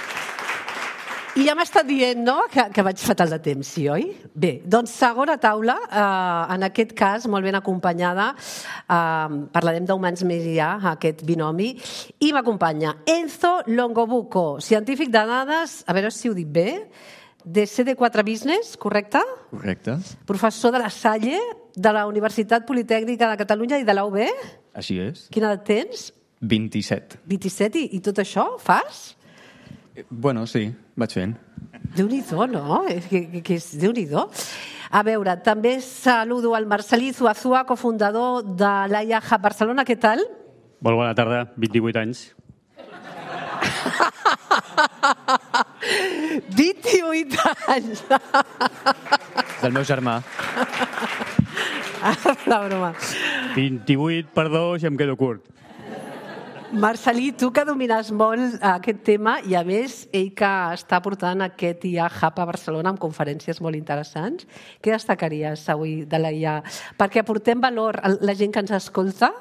I ja m'ha estat dient, no?, que, que vaig fatal de temps, sí, oi? Bé, doncs segona taula, eh, en aquest cas molt ben acompanyada, eh, parlarem d'Humans Més I A, aquest binomi, i m'acompanya Enzo Longobuco, científic de dades, a veure si ho dic bé, de C D quatre Business, correcte? Correcte. Professor de la Salle, de la Universitat Politècnica de Catalunya i de la U B. Així és. Quina edat tens? vint-i-set. vint-i-set, i, i tot això fas? Bueno, sí, vaig fent. Déu-n'hi-do, no? Que, que és Déu-n'hi-do. A veure, també saludo al Marcelí Zuazua, cofundador de l'A I A Hub Barcelona. Què tal? Molt bona tarda, vint-i-vuit anys. vint-i-vuit anys! Del meu germà. La broma. vint-i-vuit per dos i em quedo curt. Marcelí, tu que domines molt aquest tema i, a més, ell que està portant aquest I A Hub a Barcelona amb conferències molt interessants, què destacaries avui de la I A? Perquè aportem valor a la gent que ens escolta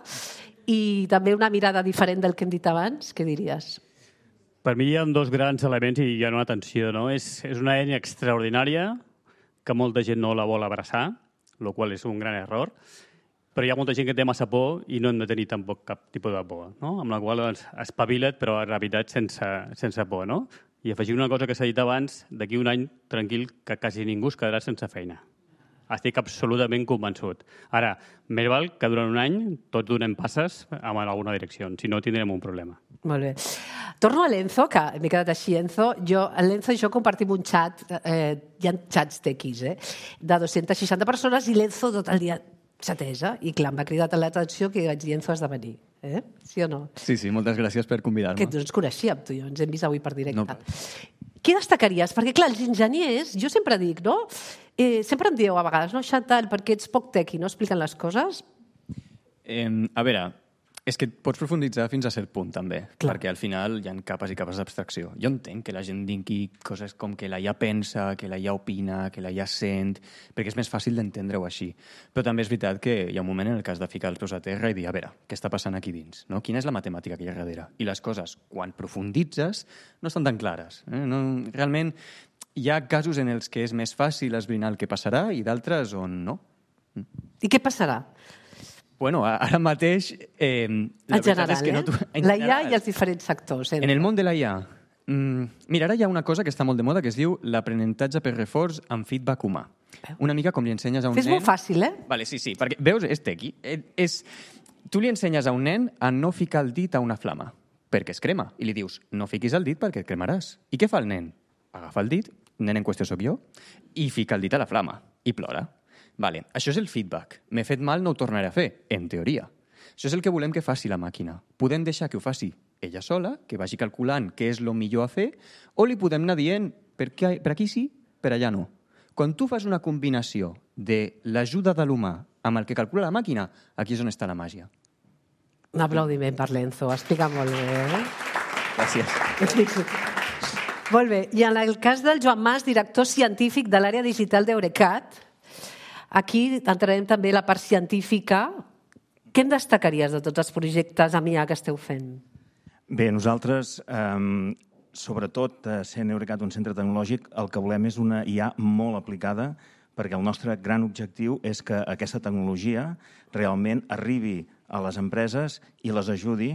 i també una mirada diferent del que hem dit abans. Què diries? Per mi hi ha dos grans elements i hi ha una tensió, no? És, és una eina extraordinària que molta gent no la vol abraçar, el qual és un gran error, però hi ha molta gent que té massa por i no hem de tenir tampoc cap tipus de por, no? Amb la qual doncs, espavila't, però en realitat sense, sense por, no? I afegir una cosa que s'ha dit abans, d'aquí un any, tranquil, que quasi ningú es quedarà sense feina. Estic absolutament convençut. Ara, més val que durant un any tots donem passes en alguna direcció, si no tindrem un problema. Molt bé. Torno a l'Enzo, que m'he quedat així, Enzo. Jo, l'Enzo i jo compartim un xat, eh, hi ha xats tequis, eh, de dues-centes seixanta persones i l'Enzo tot el dia xatesa, i clar, m'ha cridat l'atenció que vaig dir, Enzo, has de venir. Eh? Sí o no? Sí, sí, moltes gràcies per convidar-me. Que no ens coneixíem, tu i jo, ens hem vist avui per directe. No. Què destacaries? Perquè, clar, els enginyers, jo sempre dic, no? Eh, sempre em dieu a vegades, no, Chantal, perquè ets poc tequi, no expliquen les coses? Eh, a veure, és que pots profunditzar fins a cert punt, també, Clar. perquè al final hi ha capes i capes d'abstracció. Jo entenc que la gent digui coses com que la I A pensa, que la I A opina, que la I A sent, perquè és més fàcil d'entendre-ho així. Però també és veritat que hi ha un moment en el que has de ficar els peus a terra i dir, a veure, què està passant aquí dins? No? Quina és la matemàtica que hi ha darrere? I les coses, quan profunditzes, no estan tan clares. Eh? No, realment, hi ha casos en els que és més fàcil esbrinar el que passarà i d'altres on no. I què passarà? Bueno, ara mateix... Eh, la en general, és que no, eh? En la I A i els diferents sectors. Eh? En el món de la I A. Mm, mira, ara hi ha una cosa que està molt de moda que es diu l'aprenentatge per reforç amb feedback humà. Una mica com li ensenyes a un Fes nen... molt fàcil, eh? Vale, sí, sí, perquè veus, és tequi. És... Tu li ensenyes a un nen a no ficar el dit a una flama, perquè es crema. I li dius, no fiquis el dit perquè et cremaràs. I què fa el nen? Agafa el dit, nen en qüestió soc jo, i fica el dit a la flama, i plora. Vale, això és el feedback. M'he fet mal, no ho tornaré a fer, en teoria. Això és el que volem que faci la màquina. Podem deixar que ho faci ella sola, que vagi calculant què és el millor a fer, o li podem anar dient per, què, per aquí sí, per allà no. Quan tu fas una combinació de l'ajuda de l'humà amb el que calcula la màquina, aquí és on està la màgia. Un aplaudiment per l'Enzo, ho explica molt bé. Eh? Gràcies. Molt bé, i en el cas del Joan Mas, director científic de l'àrea digital d'Eurecat, aquí entrarem també la part científica. Què em destacaries de tots els projectes amb I A que esteu fent? Bé, nosaltres, eh, sobretot sent Eurecat un centre tecnològic, el que volem és una I A molt aplicada, perquè el nostre gran objectiu és que aquesta tecnologia realment arribi a les empreses i les ajudi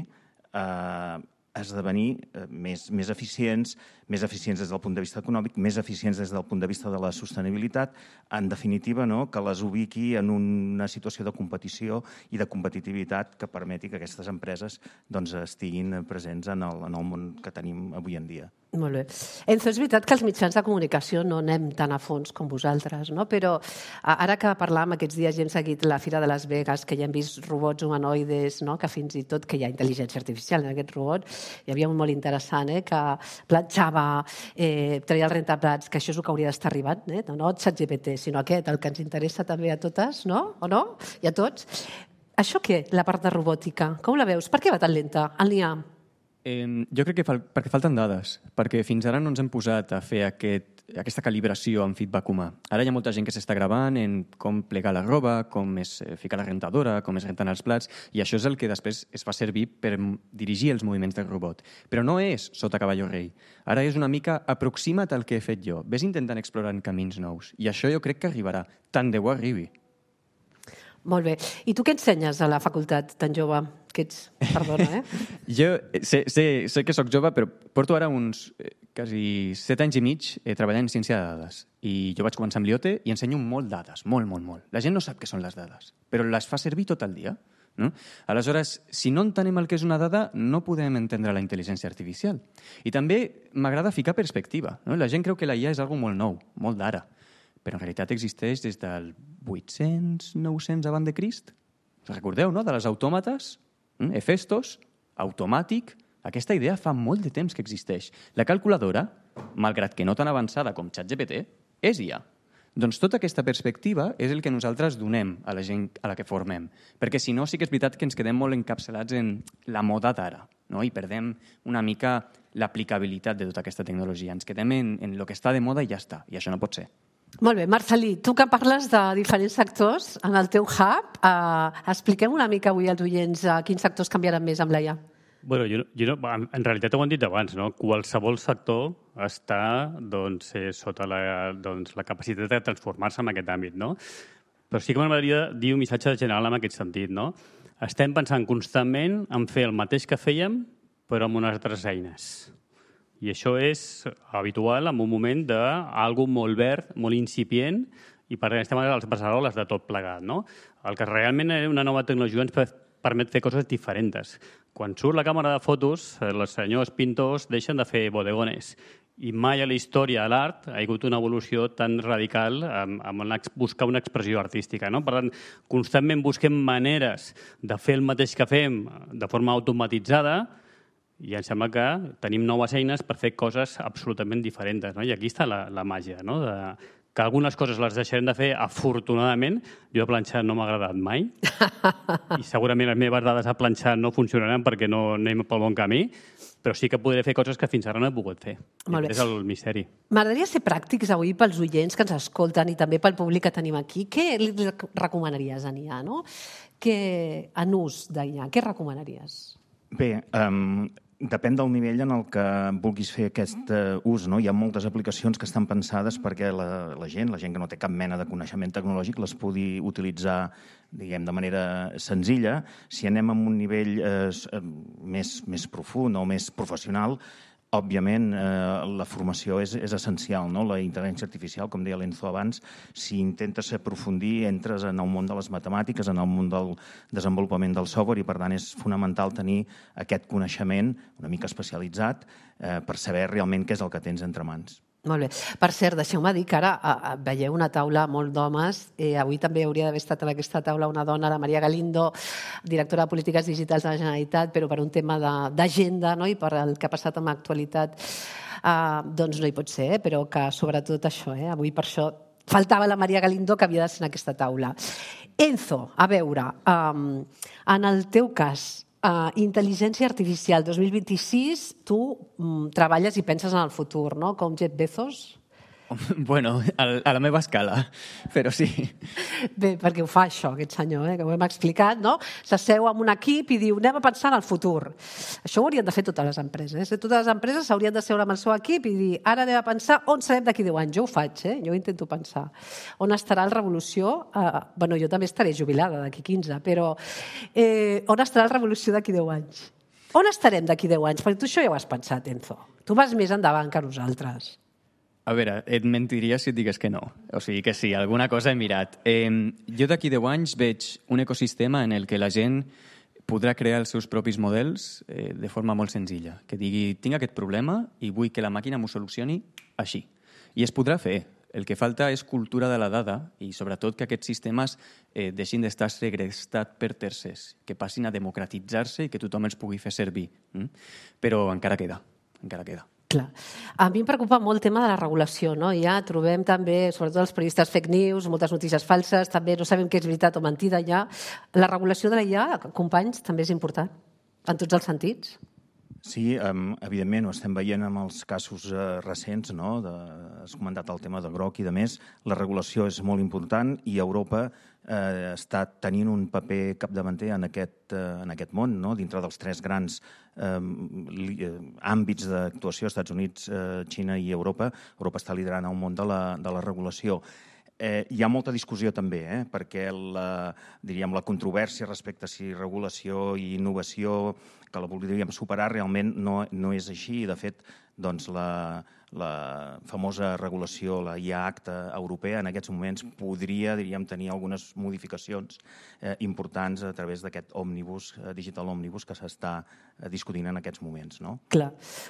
a esdevenir més, més eficients, més eficients des del punt de vista econòmic, més eficients des del punt de vista de la sostenibilitat, en definitiva, no, que les ubiqui en una situació de competició i de competitivitat que permeti que aquestes empreses doncs, estiguin presents en el, en el món que tenim avui en dia. Molt bé. Enzo, és veritat que els mitjans de comunicació no anem tan a fons com vosaltres, no? Però ara que parlàvem aquests dies i hem seguit la Fira de Las Vegas, que ja hem vist robots humanoides, no? Que fins i tot que hi ha intel·ligència artificial en aquest robot, hi havia un molt interessant, eh? Que planxava, eh, treia el rentaplats, que això és el que hauria d'estar arribant, eh? No ChatGPT, sinó aquest, el que ens interessa també a totes, no? O no? I a tots. Això què, la part de robòtica? Com la veus? Per què va tan lenta en l'I A? Eh, jo crec que fal, perquè falten dades, perquè fins ara no ens hem posat a fer aquest, aquesta calibració amb feedback humà. Ara hi ha molta gent que s'està gravant en com plegar la roba, com es fica la rentadora, com es renten els plats, i això és el que després es fa servir per dirigir els moviments del robot. Però no és sota cavallo rei. Ara és una mica aproxima't al que he fet jo. Ves intentant explorar camins nous. I això jo crec que arribarà. Tant de bo arribi. Molt bé. I tu què ensenyes a la facultat, tan jove que ets? Perdona, eh? Jo sé, sé, sé que sóc jove, però porto ara uns eh, quasi set anys i mig eh, treballant en ciència de dades. I jo vaig començar amb l'I O T i ensenyo molt dades, molt, molt, molt. La gent no sap què són les dades, però les fa servir tot el dia. No? Aleshores, si no entenem el que és una dada, no podem entendre la intel·ligència artificial. I també m'agrada ficar perspectiva. No? La gent creu que la I A és algo molt nou, molt d'ara, però en realitat existeix des del vuit-cents, nou-cents abans de Crist. Recordeu, no?, de les autòmates, Hefestos, automàtic. Aquesta idea fa molt de temps que existeix. La calculadora, malgrat que no tan avançada com ChatGPT, és I A. Doncs tota aquesta perspectiva és el que nosaltres donem a la gent a la que formem. Perquè si no, sí que és veritat que ens quedem molt encapçalats en la moda d'ara, no? I perdem una mica l'aplicabilitat de tota aquesta tecnologia. Ens quedem en, en el que està de moda i ja està. I això no pot ser. Molt bé. Marcelí, tu que parles de diferents sectors en el teu hub, eh, expliquem una mica avui als oients eh, quins sectors canviaran més amb la I A. Bueno, jo, jo no, en realitat ho han dit abans, no? Qualsevol sector està doncs, eh, sota la, doncs, la capacitat de transformar-se en aquest àmbit, no? Però sí que m'agradaria dir un missatge general en aquest sentit, no? Estem pensant constantment en fer el mateix que fèiem, però amb unes altres eines. I això és habitual en un moment d'algú molt verd, molt incipient, i per aquesta manera els passaroles de tot plegat, no? El que realment una nova tecnologia ens permet fer coses diferents. Quan surt la càmera de fotos, els senyors pintors deixen de fer bodegones. I mai a la història de l'art ha hagut una evolució tan radical amb, amb buscar una expressió artística. No? Per tant, constantment busquem maneres de fer el mateix que fem de forma automatitzada, i em sembla que tenim noves eines per fer coses absolutament diferents. No? I aquí està la, la màgia, no? De, que algunes coses les deixarem de fer, afortunadament. Jo a planxar no m'ha agradat mai. I segurament les meves dades a planxar no funcionaran perquè no anem pel bon camí, però sí que podré fer coses que fins ara no he pogut fer. Molt bé. És el misteri. M'agradaria ser pràctics avui pels oients que ens escolten i també pel públic que tenim aquí. Què li recomanaries a I A? No? Que, en ús d'I A, què recomanaries? Bé, um, depèn del nivell en el que vulguis fer aquest uh, ús. No? Hi ha moltes aplicacions que estan pensades perquè la, la gent, la gent que no té cap mena de coneixement tecnològic, les pugui utilitzar, diguem, de manera senzilla. Si anem a un nivell eh, més, més profund o més professional, Òbviament, eh, la formació és, és essencial, no? La intel·ligència artificial, com deia l'Enzo abans, si intentes aprofundir, entres en el món de les matemàtiques, en el món del desenvolupament del software, i per tant és fonamental tenir aquest coneixement una mica especialitzat eh, per saber realment què és el que tens entre mans. Molt bé. Per cert, deixeu-me dir que ara a, a, veieu una taula molt d'homes. Eh, avui també hauria d'haver estat en aquesta taula una dona, la Maria Galindo, directora de Polítiques Digitals de la Generalitat, però per un tema d'agenda, no? I per el que ha passat amb l'actualitat, eh, doncs no hi pot ser, eh? Però que sobretot això, eh? Avui per això faltava la Maria Galindo, que havia de ser en aquesta taula. Enzo, a veure, um, en el teu cas, Uh, intel·ligència artificial, dos mil vint-i-sis, tu um, treballes i penses en el futur, no? Com Jeff Bezos? Bueno, a la meva escala, però sí. Bé, perquè ho fa això, aquest senyor, eh, que ho hem explicat, no? S'asseu amb un equip i diu, anem a pensar en el futur. Això ho haurien de fer totes les empreses. Eh? Totes les empreses s'haurien de seure amb el seu equip i dir, ara anem a pensar on serem d'aquí deu anys. Jo ho faig, eh? Jo ho intento pensar. On estarà la revolució? Uh, bueno, jo també estaré jubilada d'aquí quinze, però eh, on estarà la revolució d'aquí deu anys? On estarem d'aquí deu anys? Perquè tu això ja ho has pensat, Enzo. Tu vas més endavant que nosaltres. A veure, et mentiria si et digués que no. O sigui que sí, alguna cosa he mirat. Eh, jo d'aquí deu anys veig un ecosistema en el que la gent podrà crear els seus propis models eh, de forma molt senzilla. Que digui, tinc aquest problema i vull que la màquina m'ho solucioni així. I es podrà fer. El que falta és cultura de la dada i sobretot que aquests sistemes eh, deixin d'estar segrestats per tercers, que passin a democratitzar-se i que tothom els pugui fer servir. Mm? Però encara queda, encara queda. Clar. A mi em preocupa molt el tema de la regulació, no? Ja trobem també, sobretot els periodistes fake news, moltes notícies falses, també no sabem què és veritat o mentida ja. La regulació de la I A, companys, també és important, en tots els sentits. Sí, um, evidentment, ho estem veient amb els casos uh, recents, no? De, has comentat el tema de Groc i de més. La regulació és molt important i Europa eh, està tenint un paper capdavanter en aquest, eh, en aquest món, no? Dintre dels tres grans eh, àmbits d'actuació, Estats Units, eh, Xina i Europa. Europa està liderant el món de la, de la regulació. Eh, hi ha molta discussió també, eh? Perquè la, diríem, la controvèrsia respecte a si regulació i innovació, que la voldríem superar, realment no, no és així. De fet, doncs, la, la famosa regulació, la I A Acta europea, en aquests moments podria, diríem, tenir algunes modificacions eh, importants a través d'aquest òmnibus, eh, digital òmnibus, que s'està eh, discutint en aquests moments, no? Clar.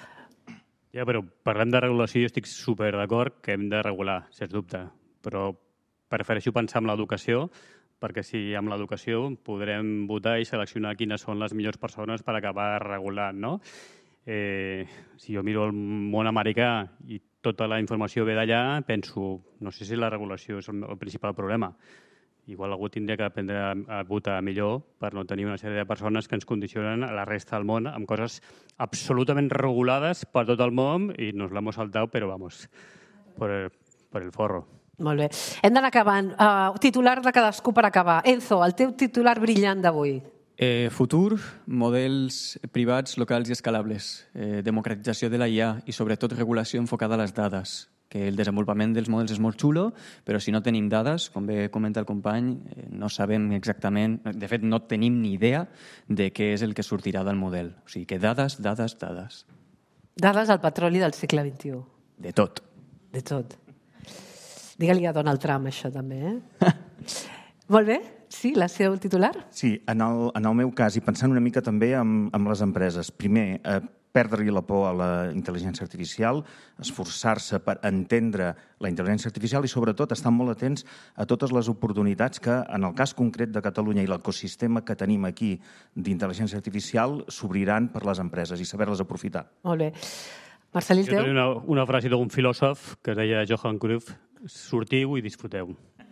Ja, però parlem de regulació, jo estic super d'acord que hem de regular, sens dubte, però prefereixo pensar en l'educació, perquè si amb l'educació podrem votar i seleccionar quines són les millors persones per acabar regulant, no? Eh, si jo miro el món americà i tota la informació ve d'allà, penso, no sé si la regulació és el principal problema. Igual algú tindria que aprendre a votar millor per no tenir una sèrie de persones que ens condicionen a la resta del món amb coses absolutament regulades per tot el món i nos l'hemos saltado, però vamos, por el, por el forro. Molt bé. Hem d'anar acabant. Uh, titular de cadascú per acabar. Enzo, el teu titular brillant d'avui. Eh, futur, models privats, locals i escalables, eh, democratització de la I A i sobretot regulació enfocada a les dades. Que el desenvolupament dels models és molt xulo, però si no tenim dades, com bé comenta el company, eh, no sabem exactament, de fet no tenim ni idea de què és el que sortirà del model. O sigui que dades, dades, dades. Dades al petroli del segle vint-i-u. De tot. De tot. Digue-li a Donald Trump, això, també, eh? Molt bé. Sí, la seu titular? Sí, en el, en el meu cas, i pensant una mica també amb, amb les empreses. Primer, eh, perdre-li la por a la intel·ligència artificial, esforçar-se per entendre la intel·ligència artificial i, sobretot, estar molt atents a totes les oportunitats que, en el cas concret de Catalunya i l'ecosistema que tenim aquí d'intel·ligència artificial, s'obriran per les empreses i saber-les aprofitar. Molt bé. Marcelí, el teu? Jo tenia una, una frase d'un filòsof que deia Johan Cruyff, sortiu i disfruteu.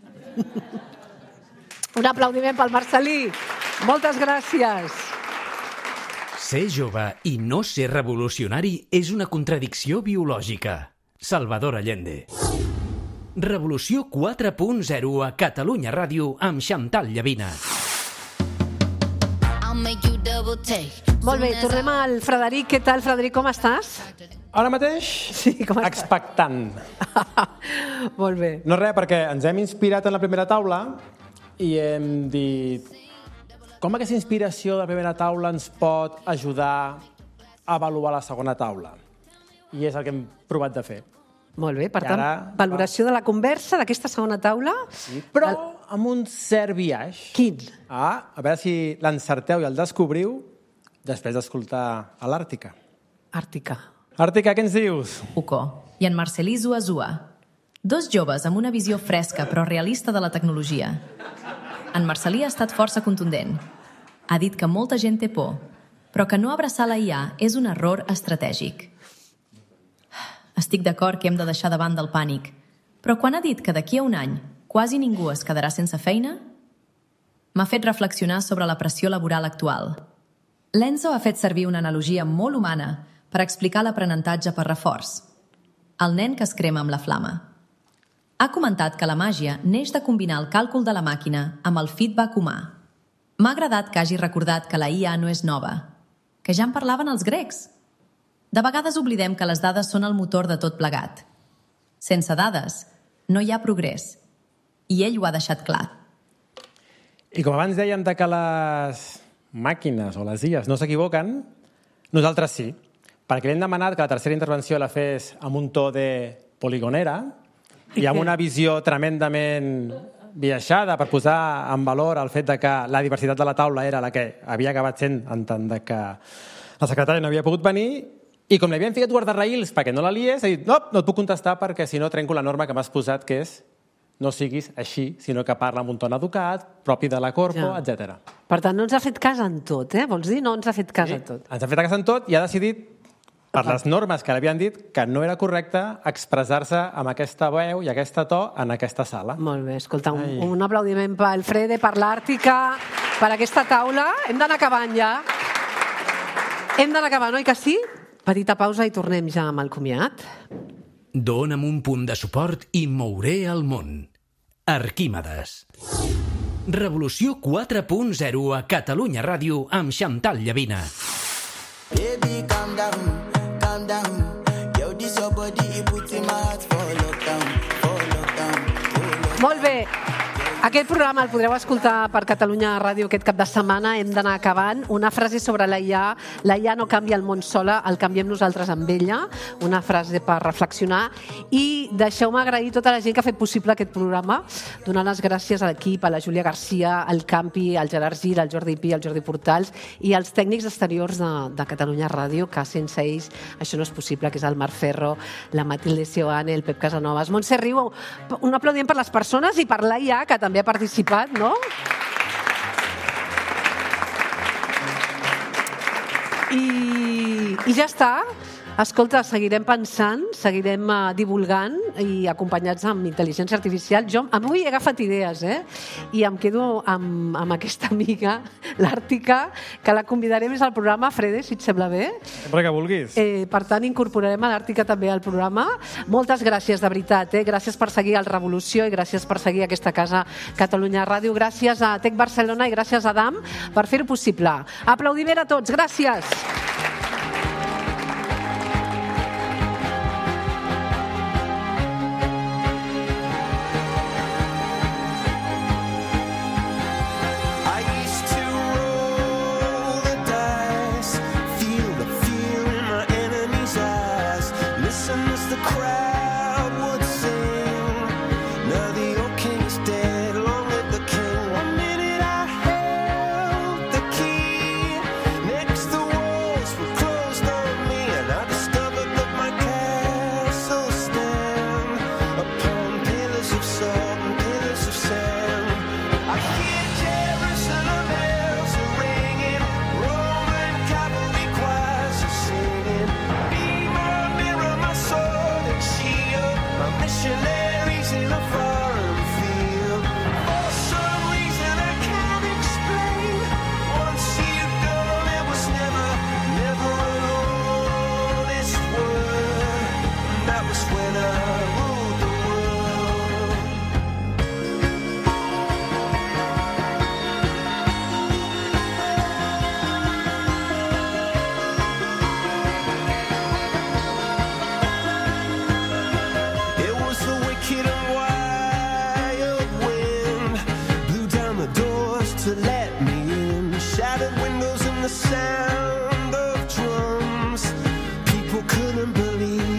Un aplaudiment pel Marcelí. Moltes gràcies. Ser jove i no ser revolucionari és una contradicció biològica. Salvador Allende. Revolució quatre punt zero a Catalunya Ràdio amb Xantal Llavina. Molt bé, tornem al Frederic. Què tal, Frederic, com estàs? Ara mateix, sí, com estàs? Expectant. Molt bé. No res, perquè ens hem inspirat en la primera taula i hem dit com aquesta inspiració de la primera taula ens pot ajudar a avaluar la segona taula. i és el que hem provat de fer. Molt bé, per I tant, ara, valoració de la conversa d'aquesta segona taula. Sí, però amb un cert biaix. Quin? Ah, a veure si l'encerteu i el descobriu després d'escoltar a l'Àrtica. Àrtica. Àrtica, què ens dius? Uco i en Marcelí Zuazua. Dos joves amb una visió fresca però realista de la tecnologia. En Marcelí ha estat força contundent. Ha dit que molta gent té por, però que no abraçar la I A és un error estratègic. Estic d'acord que hem de deixar de banda el pànic, però quan ha dit que d'aquí a un any quasi ningú es quedarà sense feina, m'ha fet reflexionar sobre la pressió laboral actual. L'Enzo ha fet servir una analogia molt humana per explicar l'aprenentatge per reforç. El nen que es crema amb la flama. Ha comentat que la màgia neix de combinar el càlcul de la màquina amb el feedback humà. M'ha agradat que hagi recordat que la I A no és nova, que ja en parlaven els grecs. De vegades oblidem que les dades són el motor de tot plegat. Sense dades, no hi ha progrés. I ell ho ha deixat clar. I com abans dèiem de que les màquines o les I As no s'equivoquen, nosaltres sí. Perquè li hem demanat que la tercera intervenció la fes amb un to de poligonera i amb una visió tremendament biaixada per posar en valor el fet de que la diversitat de la taula era la que havia acabat sent en tant de que la secretària no havia pogut venir. I com li havien ficat guardarraïls perquè no la liés, ha dit, no, no et puc contestar perquè si no trenco la norma que m'has posat, que és no siguis així, sinó que parla amb un ton educat, propi de la corpo, Ja. etcètera. Per tant, no ens ha fet cas en tot, eh? Vols dir? No ens ha fet cas en tot. Ens ha fet cas en tot i ha decidit, per les normes que l'havien dit, que no era correcte expressar-se amb aquesta veu i aquesta to en aquesta sala. Molt bé, escolta, un, Ai. un aplaudiment pel Frede, per l'Àrtica, per aquesta taula. Hem d'anar acabant ja. Hem d'anar acabant, oi que sí? Petita pausa i tornem ja amb el comiat. Dóna'm un punt de suport i mouré el món. Arquímedes. Revolució quatre punt zero a Catalunya Ràdio amb Xantal Llavina. Baby, calm down, calm down. Yo, this your body, it puts in my heart for lockdown, for lockdown, for lockdown. Molt bé. Aquest programa el podreu escoltar per Catalunya Ràdio aquest cap de setmana. Hem d'anar acabant. Una frase sobre la I A. La I A no canvia el món sola, el canviem nosaltres amb ella. Una frase per reflexionar. I deixeu-me agrair tota la gent que ha fet possible aquest programa, donant les gràcies a l'equip, a la Júlia Garcia, al Campi, al Gerard Gil, al Jordi Pi, al Jordi Portals i als tècnics exteriors de, de Catalunya Ràdio, que sense ells això no és possible, que és el Marc Ferro, la Matilde Seoane, el Pep Casanovas, Montse Riu. Un aplaudiment per les persones i per la I A, que també ha participat, no? I, i ja està. Escolta, seguirem pensant, seguirem uh, divulgant i acompanyats amb intel·ligència artificial. Jo avui he agafat idees, eh? I em quedo amb, amb aquesta amiga, l'Àrtica, que la convidaré més al programa. Frede, si et sembla bé. Sempre que vulguis. Eh, per tant, incorporarem a l'Àrtica també al programa. Moltes gràcies, de veritat. Eh? Gràcies per seguir el Revolució i gràcies per seguir aquesta casa Catalunya Ràdio. Gràcies a Tec Barcelona i gràcies a Adam per fer-ho possible. Aplaudiment a tots. Gràcies. I used to roll the dice, feel the fear in my enemy's eyes, listen as the crowd would sing. Now the old king is dead, long live the king. One minute I held the key, next the walls were closed on me, and I discovered that my castle stand upon pillars of salt and pillars of sand. I hear Jerusalem bells are ringing, Roman cavalry choirs are singing. Be my mirror, my sword and shield, my missionaries in a foreign field. For some reason I can't explain, once you've gone it was never, never alone. This word, that was when I ruled the world. It was the wicked and wild wind, blew down the doors to let me in, shattered windows and the sound of drums. People couldn't believe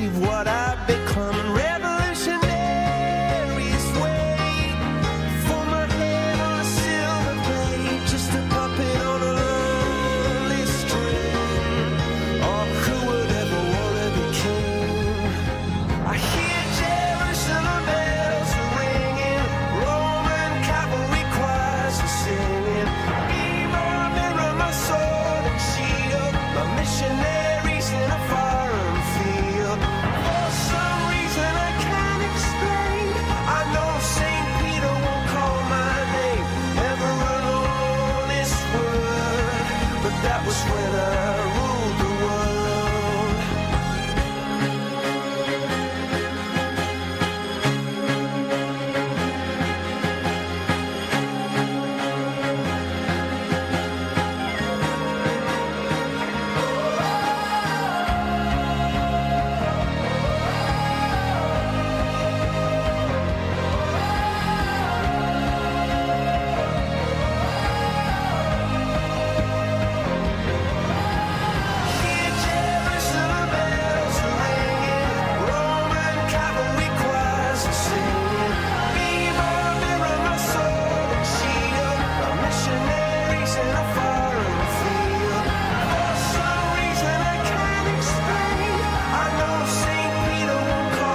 that was when I ruled the world.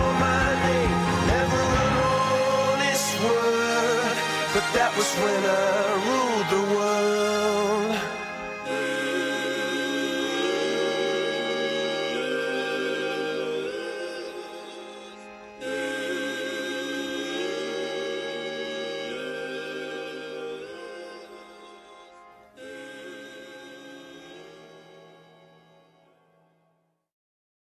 That was when I